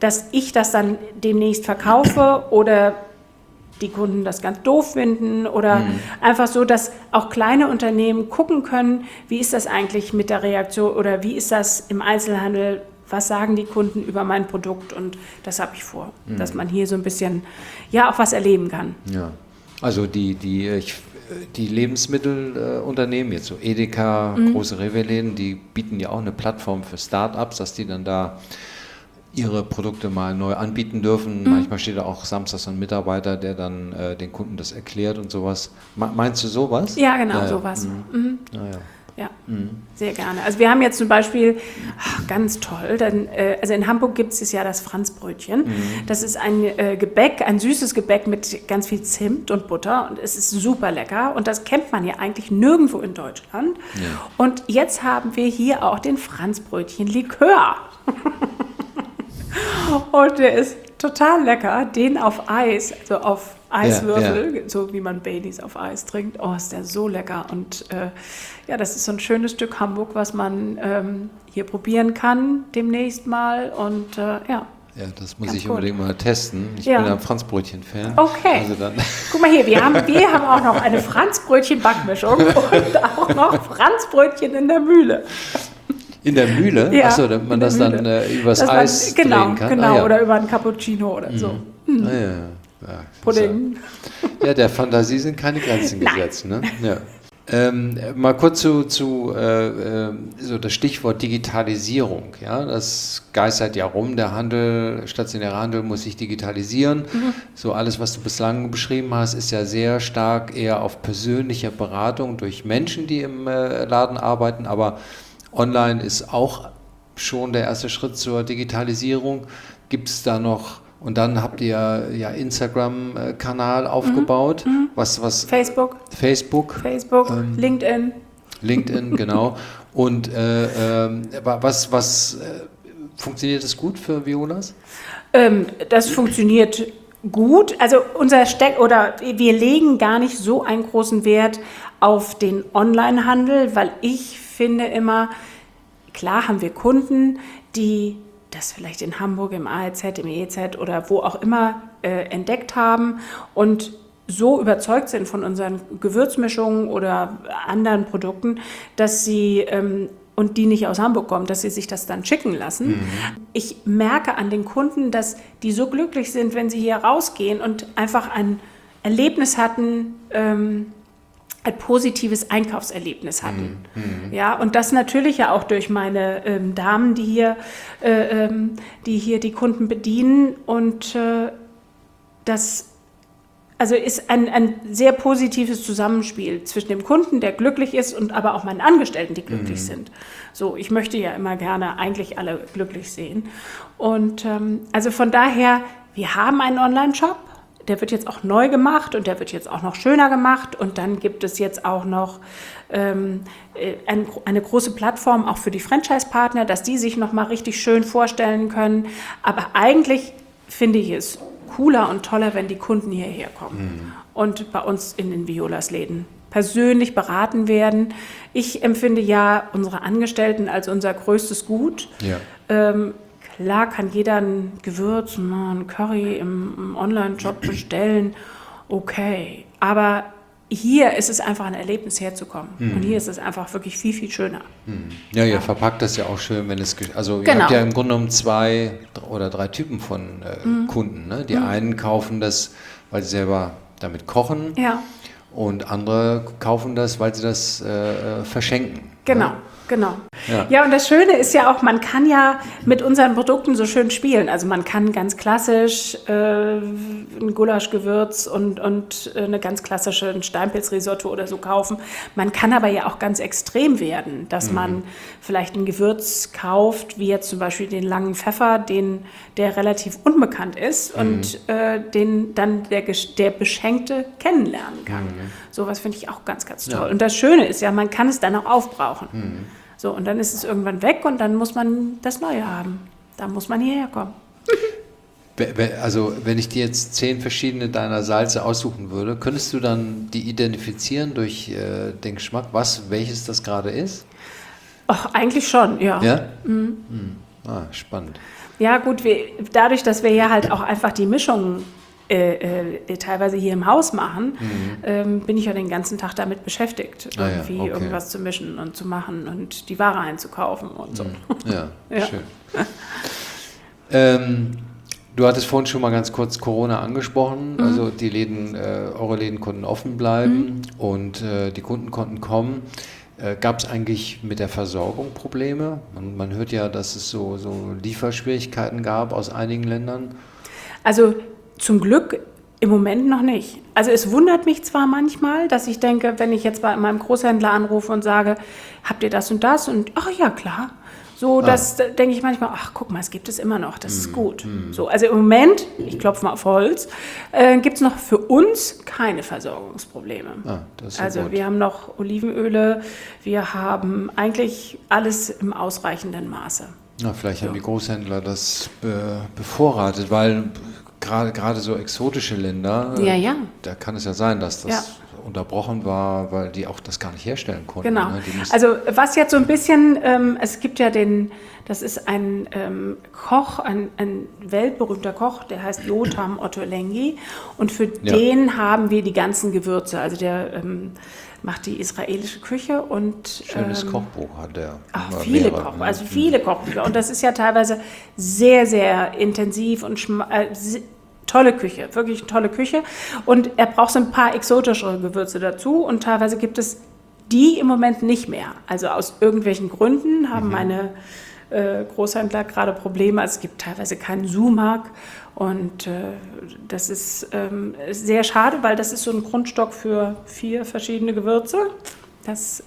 dass ich das dann demnächst verkaufe oder die Kunden das ganz doof finden oder einfach so, dass auch kleine Unternehmen gucken können, wie ist das eigentlich mit der Reaktion oder wie ist das im Einzelhandel, was sagen die Kunden über mein Produkt, und das habe ich vor, dass man hier so ein bisschen, ja, auch was erleben kann. Ja, also die Lebensmittelunternehmen, jetzt so Edeka, große Rewe-Läden, die bieten ja auch eine Plattform für Start-ups, dass die dann da ihre Produkte mal neu anbieten dürfen. Manchmal steht da auch samstags ein Mitarbeiter, der dann den Kunden das erklärt und sowas. Meinst du sowas? Ja, genau, sowas. Naja. Ja, sehr gerne. Also wir haben jetzt zum Beispiel, ganz toll, also in Hamburg gibt es ja das Franzbrötchen. Das ist ein Gebäck, ein süßes Gebäck mit ganz viel Zimt und Butter, und es ist super lecker, und das kennt man ja eigentlich nirgendwo in Deutschland. Ja. Und jetzt haben wir hier auch den Franzbrötchen-Likör. Und der ist total lecker, den auf Eis, also auf Eiswürfel, so wie man Baileys auf Eis trinkt. Oh, ist der so lecker. Und ja, das ist so ein schönes Stück Hamburg, was man hier probieren kann demnächst mal. Und ja. Ja, das muss ich unbedingt mal testen. Ich bin ein Franzbrötchen-Fan. Okay. Also dann Guck mal hier, wir haben auch noch eine Franzbrötchen-Backmischung und auch noch Franzbrötchen in der Mühle. In der Mühle? Ja, achso, damit man das Mühle. Dann übers Eis drehen kann? Genau, oder über einen Cappuccino oder so. Ja, Pudding. Ja, der Fantasie sind keine Grenzen gesetzt. Ne? Ja. Mal kurz zu so das Stichwort Digitalisierung. Ja, das geistert ja rum. Der Handel, stationäre Handel muss sich digitalisieren. So alles, was du bislang beschrieben hast, ist ja sehr stark eher auf persönliche Beratung durch Menschen, die im Laden arbeiten. Aber online ist auch schon der erste Schritt zur Digitalisierung. Gibt es da noch, und dann habt ihr ja Instagram-Kanal aufgebaut. Was? Facebook, LinkedIn, genau. Und was funktioniert das gut für Violas? Das funktioniert gut. Also wir legen gar nicht so einen großen Wert auf den Onlinehandel, weil ich finde immer, klar haben wir Kunden, die das vielleicht in Hamburg im AEZ, im EZ oder wo auch immer entdeckt haben und so überzeugt sind von unseren Gewürzmischungen oder anderen Produkten, dass sie und die nicht aus Hamburg kommen, dass sie sich das dann schicken lassen. Ich merke an den Kunden, dass die so glücklich sind, wenn sie hier rausgehen und einfach ein Erlebnis hatten, ein positives Einkaufserlebnis hatten. Ja, und das natürlich ja auch durch meine Damen, die hier die Kunden bedienen, und das also ist ein sehr positives Zusammenspiel zwischen dem Kunden, der glücklich ist, und aber auch meinen Angestellten, die glücklich sind. So, ich möchte ja immer gerne eigentlich alle glücklich sehen. Und also von daher, wir haben einen Online-Shop. Der wird jetzt auch neu gemacht und der wird jetzt auch noch schöner gemacht. Und dann gibt es jetzt auch noch eine große Plattform auch für die Franchise-Partner, dass die sich noch mal richtig schön vorstellen können. Aber eigentlich finde ich es cooler und toller, wenn die Kunden hierher kommen und bei uns in den Violas-Läden persönlich beraten werden. Ich empfinde ja unsere Angestellten als unser größtes Gut. Ja. Klar kann jeder ein Gewürz, ein Curry im Online-Shop bestellen, okay. Aber hier ist es einfach ein Erlebnis herzukommen. Und hier ist es einfach wirklich viel, viel schöner. Ja, ihr verpackt das ja auch schön, wenn es... Also ihr habt ja im Grunde genommen 2 oder 3 Typen von Kunden. Ne? Die einen kaufen das, weil sie selber damit kochen. Ja. Und andere kaufen das, weil sie das verschenken. Genau. Ne? Genau. Ja, und das Schöne ist ja auch, man kann ja mit unseren Produkten so schön spielen. Also man kann ganz klassisch ein Gulaschgewürz und eine ganz klassische ein Steinpilzrisotto oder so kaufen. Man kann aber ja auch ganz extrem werden, dass man vielleicht ein Gewürz kauft, wie jetzt zum Beispiel den langen Pfeffer, der relativ unbekannt ist und den dann der Beschenkte kennenlernen kann. Sowas finde ich auch ganz, ganz toll. Ja. Und das Schöne ist ja, man kann es dann auch aufbrauchen. So, und dann ist es irgendwann weg und dann muss man das Neue haben. Dann muss man hierher kommen. Also, wenn ich dir jetzt 10 verschiedene deiner Salze aussuchen würde, könntest du dann die identifizieren durch den Geschmack, welches das gerade ist? Ach, eigentlich schon, ja. Ja? Spannend. Ja gut, dadurch, dass wir ja halt auch einfach die Mischungen teilweise hier im Haus machen, bin ich ja den ganzen Tag damit beschäftigt, irgendwie irgendwas zu mischen und zu machen und die Ware einzukaufen und so. Ja, schön. Du hattest vorhin schon mal ganz kurz Corona angesprochen, also die Läden, eure Läden konnten offen bleiben und die Kunden konnten kommen. Gab es eigentlich mit der Versorgung Probleme? Man hört ja, dass es so Lieferschwierigkeiten gab aus einigen Ländern. Also zum Glück im Moment noch nicht. Also es wundert mich zwar manchmal, dass ich denke, wenn ich jetzt bei meinem Großhändler anrufe und sage, habt ihr das und das? Und ach ja, klar. So, das denke ich manchmal, ach guck mal, es gibt es immer noch, das ist gut. So, also im Moment, ich klopfe mal auf Holz, gibt es noch für uns keine Versorgungsprobleme. Das ist ja also gut. Wir haben noch Olivenöle, wir haben eigentlich alles im ausreichenden Maße. Vielleicht haben die Großhändler das bevorratet, weil gerade so exotische Länder, da kann es ja sein, dass das unterbrochen war, weil die auch das gar nicht herstellen konnten. Genau. Ne? Also was jetzt so ein bisschen, es gibt ja das ist ein Koch, ein weltberühmter Koch, der heißt Jotham Ottolenghi und für den haben wir die ganzen Gewürze, also der macht die israelische Küche und schönes Kochbuch hat er. Viele Kochbücher, also viele Kochbücher und das ist ja teilweise sehr, sehr intensiv und tolle Küche, wirklich eine tolle Küche. Und er braucht so ein paar exotischere Gewürze dazu und teilweise gibt es die im Moment nicht mehr. Also aus irgendwelchen Gründen haben meine Großhändler gerade Probleme. Also es gibt teilweise keinen Sumak und das ist sehr schade, weil das ist so ein Grundstock für 4 verschiedene Gewürze. Das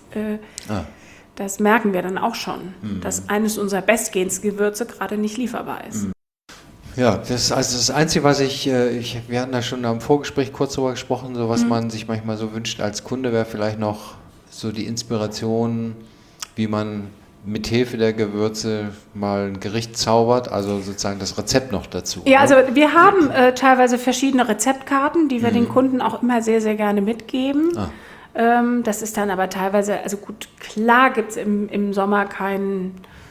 merken wir dann auch schon, dass eines unserer bestgehendsten Gewürze gerade nicht lieferbar ist. Ja, das ist also das Einzige, was wir hatten da schon am Vorgespräch kurz drüber gesprochen, so was man sich manchmal so wünscht als Kunde, wäre vielleicht noch so die Inspiration, wie man mit Hilfe der Gewürze mal ein Gericht zaubert, also sozusagen das Rezept noch dazu. Ja, also wir haben teilweise verschiedene Rezeptkarten, die wir den Kunden auch immer sehr, sehr gerne mitgeben. Das ist dann aber teilweise, also gut, klar gibt es im Sommer keine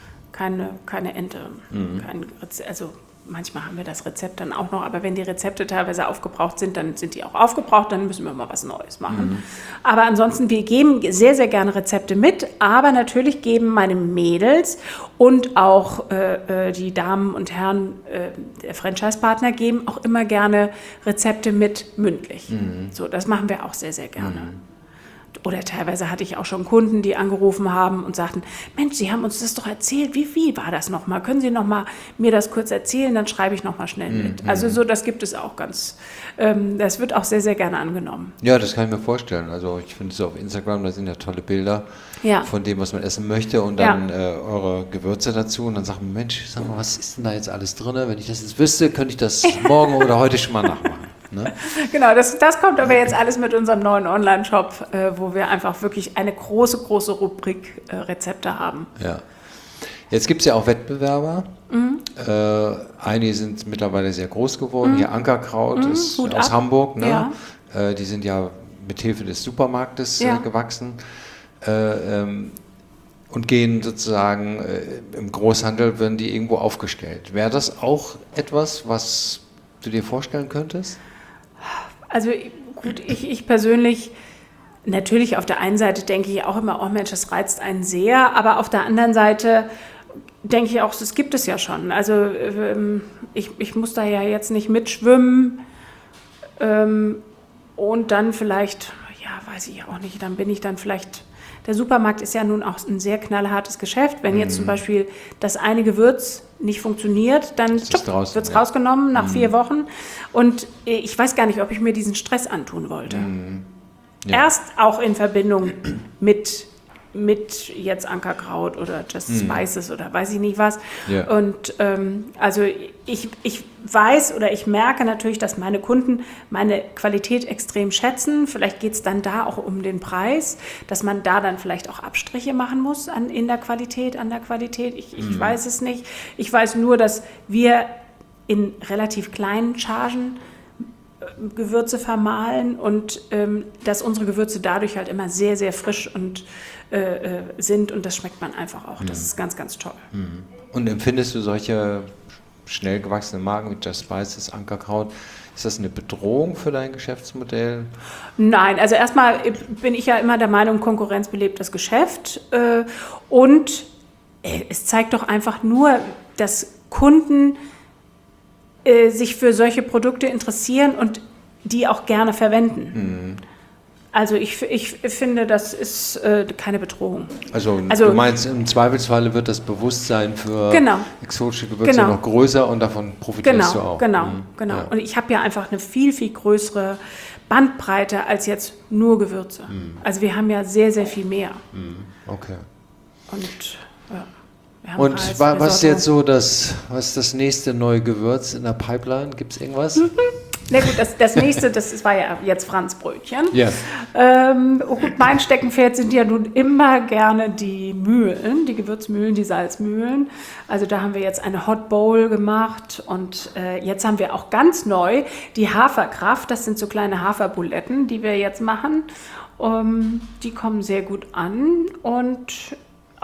Ente, also manchmal haben wir das Rezept dann auch noch, aber wenn die Rezepte teilweise aufgebraucht sind, dann sind die auch aufgebraucht, dann müssen wir mal was Neues machen. Aber ansonsten, wir geben sehr, sehr gerne Rezepte mit, aber natürlich geben meine Mädels und auch die Damen und Herren der Franchise-Partner geben auch immer gerne Rezepte mit mündlich. So, das machen wir auch sehr, sehr gerne. Oder teilweise hatte ich auch schon Kunden, die angerufen haben und sagten, Mensch, Sie haben uns das doch erzählt, wie war das nochmal? Können Sie nochmal mir das kurz erzählen, dann schreibe ich nochmal schnell mit. Also so, das gibt es auch ganz, das wird auch sehr, sehr gerne angenommen. Ja, das kann ich mir vorstellen. Also ich finde es auf Instagram, da sind ja tolle Bilder von dem, was man essen möchte und dann eure Gewürze dazu und dann sagt man, Mensch, sag mal, was ist denn da jetzt alles drin? Wenn ich das jetzt wüsste, könnte ich das morgen oder heute schon mal nachmachen. Ne? Genau, das kommt aber jetzt alles mit unserem neuen Online-Shop, wo wir einfach wirklich eine große, große Rubrik Rezepte haben. Ja. Jetzt gibt es ja auch Wettbewerber. Einige sind mittlerweile sehr groß geworden. Hier Ankerkraut ist aus Hamburg. Ne? Ja. Die sind ja mit Hilfe des Supermarktes gewachsen und gehen sozusagen im Großhandel, werden die irgendwo aufgestellt. Wäre das auch etwas, was du dir vorstellen könntest? Also gut, ich persönlich, natürlich auf der einen Seite denke ich auch immer, oh Mensch, das reizt einen sehr, aber auf der anderen Seite denke ich auch, das gibt es ja schon. Also ich muss da ja jetzt nicht mitschwimmen und dann vielleicht, weiß ich auch nicht, dann bin ich dann vielleicht, der Supermarkt ist ja nun auch ein sehr knallhartes Geschäft. Wenn jetzt zum Beispiel das eine Gewürz nicht funktioniert, dann wird es rausgenommen nach 4 Wochen. Und ich weiß gar nicht, ob ich mir diesen Stress antun wollte. Erst auch in Verbindung mit jetzt Ankerkraut oder Just Spices oder weiß ich nicht was. Ja. Und also ich weiß oder ich merke natürlich, dass meine Kunden meine Qualität extrem schätzen. Vielleicht geht es dann da auch um den Preis, dass man da dann vielleicht auch Abstriche machen muss an der Qualität. Ich weiß es nicht. Ich weiß nur, dass wir in relativ kleinen Chargen Gewürze vermahlen und dass unsere Gewürze dadurch halt immer sehr, sehr frisch und sind und das schmeckt man einfach auch. Das ist ganz, ganz toll. Und empfindest du solche schnell gewachsenen Marken wie Just Spices, Ankerkraut, ist das eine Bedrohung für dein Geschäftsmodell? Nein, also erstmal bin ich ja immer der Meinung, Konkurrenz belebt das Geschäft und es zeigt doch einfach nur, dass Kunden sich für solche Produkte interessieren und die auch gerne verwenden. Also ich finde, das ist keine Bedrohung. Also du meinst, im Zweifelsfalle wird das Bewusstsein für exotische Gewürze noch größer und davon profitierst du auch. Genau. Ja. Und ich habe ja einfach eine viel, viel größere Bandbreite als jetzt nur Gewürze. Also wir haben ja sehr, sehr viel mehr. Okay. Und Und was ist jetzt so was ist das nächste neue Gewürz in der Pipeline? Gibt es irgendwas? Na gut, das nächste, das war ja jetzt Franzbrötchen. Ja. Mein Steckenpferd sind ja nun immer gerne die Mühlen, die Gewürzmühlen, die Salzmühlen. Also da haben wir jetzt eine Hot Bowl gemacht und jetzt haben wir auch ganz neu die Haferkraft. Das sind so kleine Haferbuletten, die wir jetzt machen. Die kommen sehr gut an und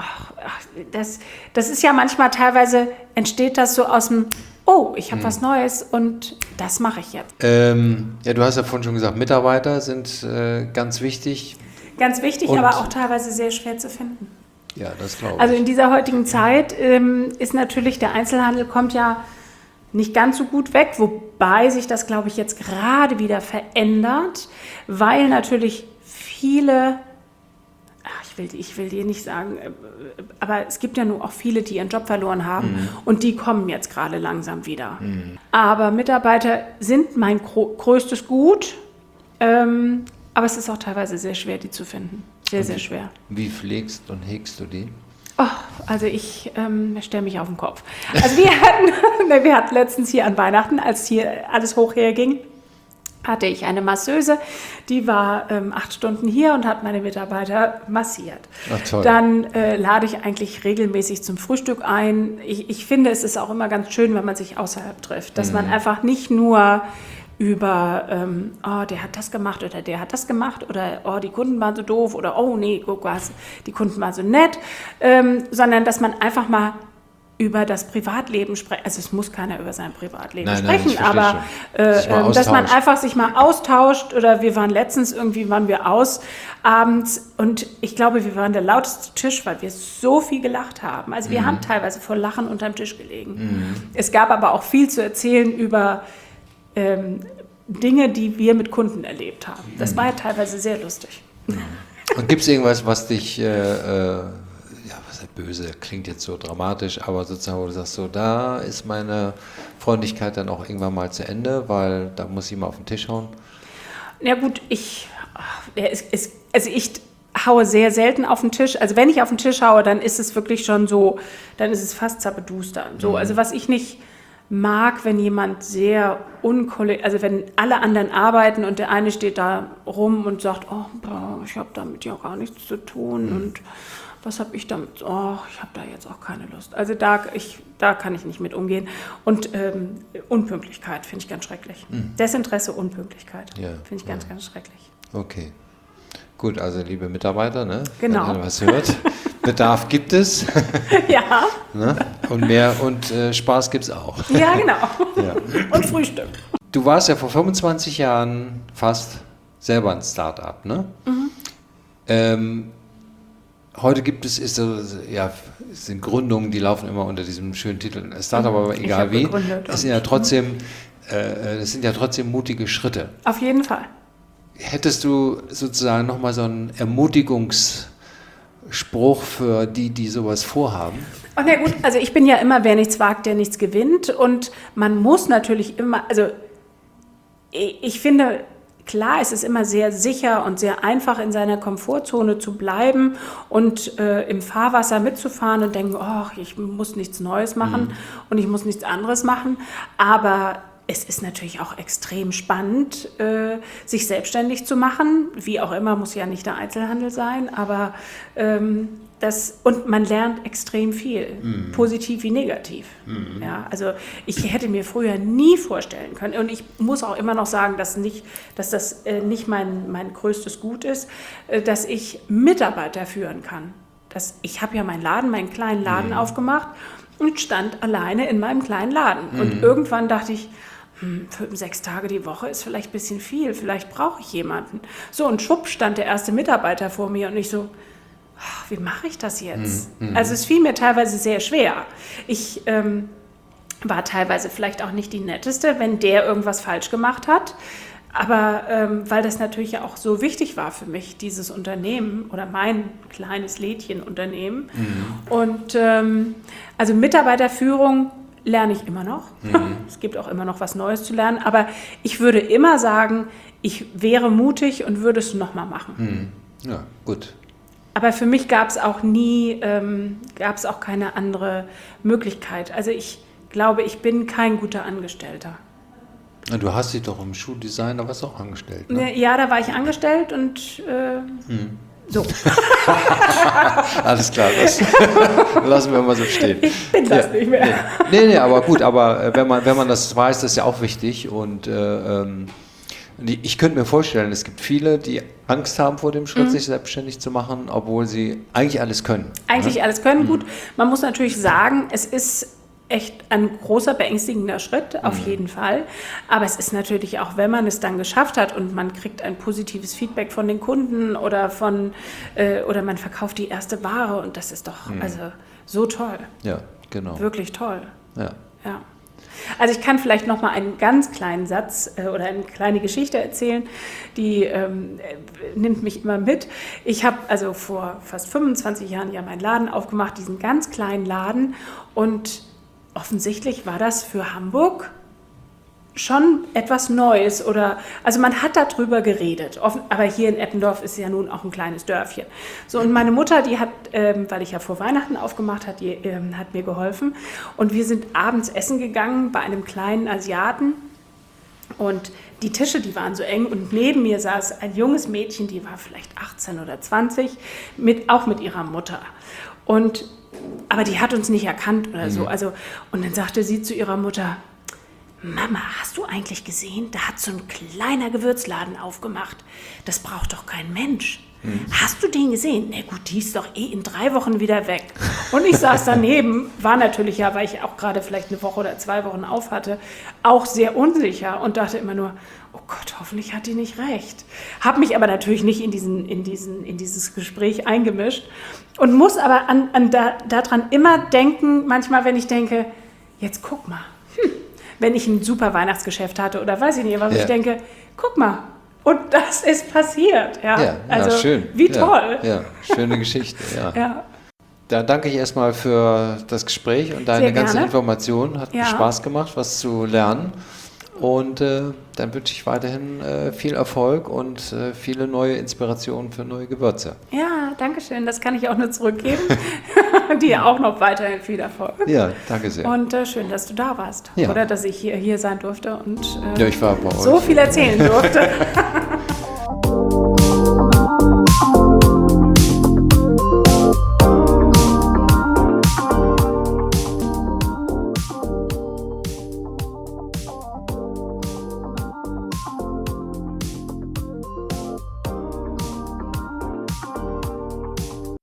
das ist ja manchmal teilweise, entsteht das so aus dem ich habe was Neues und das mache ich jetzt. Du hast ja vorhin schon gesagt, Mitarbeiter sind ganz wichtig. Ganz wichtig, aber auch teilweise sehr schwer zu finden. Ja, das glaube ich. Also in dieser heutigen Zeit ist natürlich, der Einzelhandel kommt ja nicht ganz so gut weg, wobei sich das, glaube ich, jetzt gerade wieder verändert, weil natürlich viele... Ich will dir nicht sagen, aber es gibt ja nur auch viele, die ihren Job verloren haben und die kommen jetzt gerade langsam wieder. Aber Mitarbeiter sind mein größtes Gut, aber es ist auch teilweise sehr schwer, die zu finden. Sehr, sehr schwer. Wie pflegst und hegst du die? Also ich stelle mich auf den Kopf. Also wir hatten letztens hier an Weihnachten, als hier alles hoch herging, hatte ich eine Masseuse, die war 8 Stunden hier und hat meine Mitarbeiter massiert. Ach, toll. Dann lade ich eigentlich regelmäßig zum Frühstück ein. Ich finde, es ist auch immer ganz schön, wenn man sich außerhalb trifft, dass man einfach nicht nur über, der hat das gemacht oder der hat das gemacht oder die Kunden waren so doof oder nee, guck was, die Kunden waren so nett, sondern dass man einfach mal über das Privatleben sprechen. Also es muss keiner über sein Privatleben sprechen, aber dass man einfach sich mal austauscht oder wir waren letztens waren wir aus abends und ich glaube, wir waren der lauteste Tisch, weil wir so viel gelacht haben. Also wir haben teilweise vor Lachen unterm Tisch gelegen. Es gab aber auch viel zu erzählen über Dinge, die wir mit Kunden erlebt haben. Das war ja teilweise sehr lustig. Und gibt es irgendwas, was dich böse, klingt jetzt so dramatisch, aber sozusagen, wo du sagst, so, da ist meine Freundlichkeit dann auch irgendwann mal zu Ende, weil da muss ich mal auf den Tisch hauen? Ja gut, ich haue sehr selten auf den Tisch. Also wenn ich auf den Tisch haue, dann ist es wirklich schon so, dann ist es fast zappeduster. So, also was ich nicht mag, wenn jemand sehr also wenn alle anderen arbeiten und der eine steht da rum und sagt, ich habe damit ja gar nichts zu tun und was habe ich damit? Ich habe da jetzt auch keine Lust. Also da kann ich nicht mit umgehen. Und Unpünktlichkeit finde ich ganz schrecklich. Desinteresse, Unpünktlichkeit finde ich ganz, ganz schrecklich. Okay. Gut, also liebe Mitarbeiter, ne? Genau. Wenn ihr was hört, Bedarf gibt es. Ja. Ne? Und Spaß gibt es auch. Ja, genau. Ja. Und Frühstück. Du warst ja vor 25 Jahren fast selber ein Start-up, ne? Heute sind Gründungen, die laufen immer unter diesem schönen Titel Startup, aber egal wie. Das sind ja trotzdem mutige Schritte. Auf jeden Fall. Hättest du sozusagen nochmal so einen Ermutigungsspruch für die sowas vorhaben? Na gut, also ich bin ja immer, wer nichts wagt, der nichts gewinnt. Und man muss natürlich immer, also ich finde, klar, es ist immer sehr sicher und sehr einfach, in seiner Komfortzone zu bleiben und im Fahrwasser mitzufahren und denken, ich muss nichts Neues machen und ich muss nichts anderes machen. Aber es ist natürlich auch extrem spannend, sich selbstständig zu machen. Wie auch immer, muss ja nicht der Einzelhandel sein, aber und man lernt extrem viel, positiv wie negativ. Ja, also ich hätte mir früher nie vorstellen können, und ich muss auch immer noch sagen, dass das nicht mein größtes Gut ist, dass ich Mitarbeiter führen kann. Ich habe ja meinen kleinen Laden aufgemacht und stand alleine in meinem kleinen Laden. Und irgendwann dachte ich, 6 Tage die Woche ist vielleicht ein bisschen viel, vielleicht brauche ich jemanden. So, und schwupp stand der erste Mitarbeiter vor mir und ich so, wie mache ich das jetzt? Also es fiel mir teilweise sehr schwer. Ich war teilweise vielleicht auch nicht die Netteste, wenn der irgendwas falsch gemacht hat. Aber weil das natürlich ja auch so wichtig war für mich, dieses Unternehmen oder mein kleines Lädchenunternehmen. Und also Mitarbeiterführung lerne ich immer noch. Es gibt auch immer noch was Neues zu lernen. Aber ich würde immer sagen, ich wäre mutig und würde es nochmal machen. Ja, gut. Aber für mich gab es auch keine andere Möglichkeit. Also ich glaube, ich bin kein guter Angestellter. Du hast dich doch im Schuhdesign, da warst du auch angestellt, ne? Ja, da war ich angestellt und so. Alles klar, das lassen wir mal so stehen. Ich bin das nicht mehr. Nee, aber gut, aber wenn man das weiß, das ist ja auch wichtig. Und ich könnte mir vorstellen, es gibt viele, die Angst haben vor dem Schritt, sich selbstständig zu machen, obwohl sie eigentlich alles können. Eigentlich alles können, gut. Man muss natürlich sagen, es ist echt ein großer, beängstigender Schritt, auf jeden Fall. Aber es ist natürlich auch, wenn man es dann geschafft hat und man kriegt ein positives Feedback von den Kunden oder man verkauft die erste Ware und das ist doch also so toll. Ja, genau. Wirklich toll. Ja. Also ich kann vielleicht noch mal einen ganz kleinen Satz oder eine kleine Geschichte erzählen, die nimmt mich immer mit. Ich habe also vor fast 25 Jahren ja meinen Laden aufgemacht, diesen ganz kleinen Laden, und offensichtlich war das für Hamburg schon etwas Neues, also man hat darüber geredet, aber hier in Eppendorf ist ja nun auch ein kleines Dörfchen. So, und meine Mutter, die hat, weil ich ja vor Weihnachten aufgemacht habe, die hat mir geholfen, und wir sind abends essen gegangen bei einem kleinen Asiaten, und die Tische, die waren so eng, und neben mir saß ein junges Mädchen, die war vielleicht 18 oder 20, auch mit ihrer Mutter. Aber die hat uns nicht erkannt oder so. Also, und dann sagte sie zu ihrer Mutter: Mama, hast du eigentlich gesehen, da hat so ein kleiner Gewürzladen aufgemacht. Das braucht doch kein Mensch. Hast du den gesehen? Na gut, die ist doch in 3 Wochen wieder weg. Und ich saß daneben, war natürlich ja, weil ich auch gerade vielleicht 1 Woche oder 2 Wochen auf hatte, auch sehr unsicher und dachte immer nur, oh Gott, hoffentlich hat die nicht recht. Habe mich aber natürlich nicht in dieses Gespräch eingemischt und muss aber daran immer denken, manchmal, wenn ich denke, jetzt guck mal, wenn ich ein super Weihnachtsgeschäft hatte oder weiß ich nicht, was ich denke, guck mal, und das ist passiert. Ja, also schön. Wie toll. Ja, schöne Geschichte. Ja. Da danke ich erstmal für das Gespräch und deine ganzen Informationen. Hat Spaß gemacht, was zu lernen. Und dann wünsche ich weiterhin viel Erfolg und viele neue Inspirationen für neue Gewürze. Ja, danke schön. Das kann ich auch nur zurückgeben. Dir auch noch weiterhin viel Erfolg. Ja, danke sehr. Und schön, dass du da warst. Oder dass ich hier sein durfte und ich war bei euch. So viel erzählen durfte.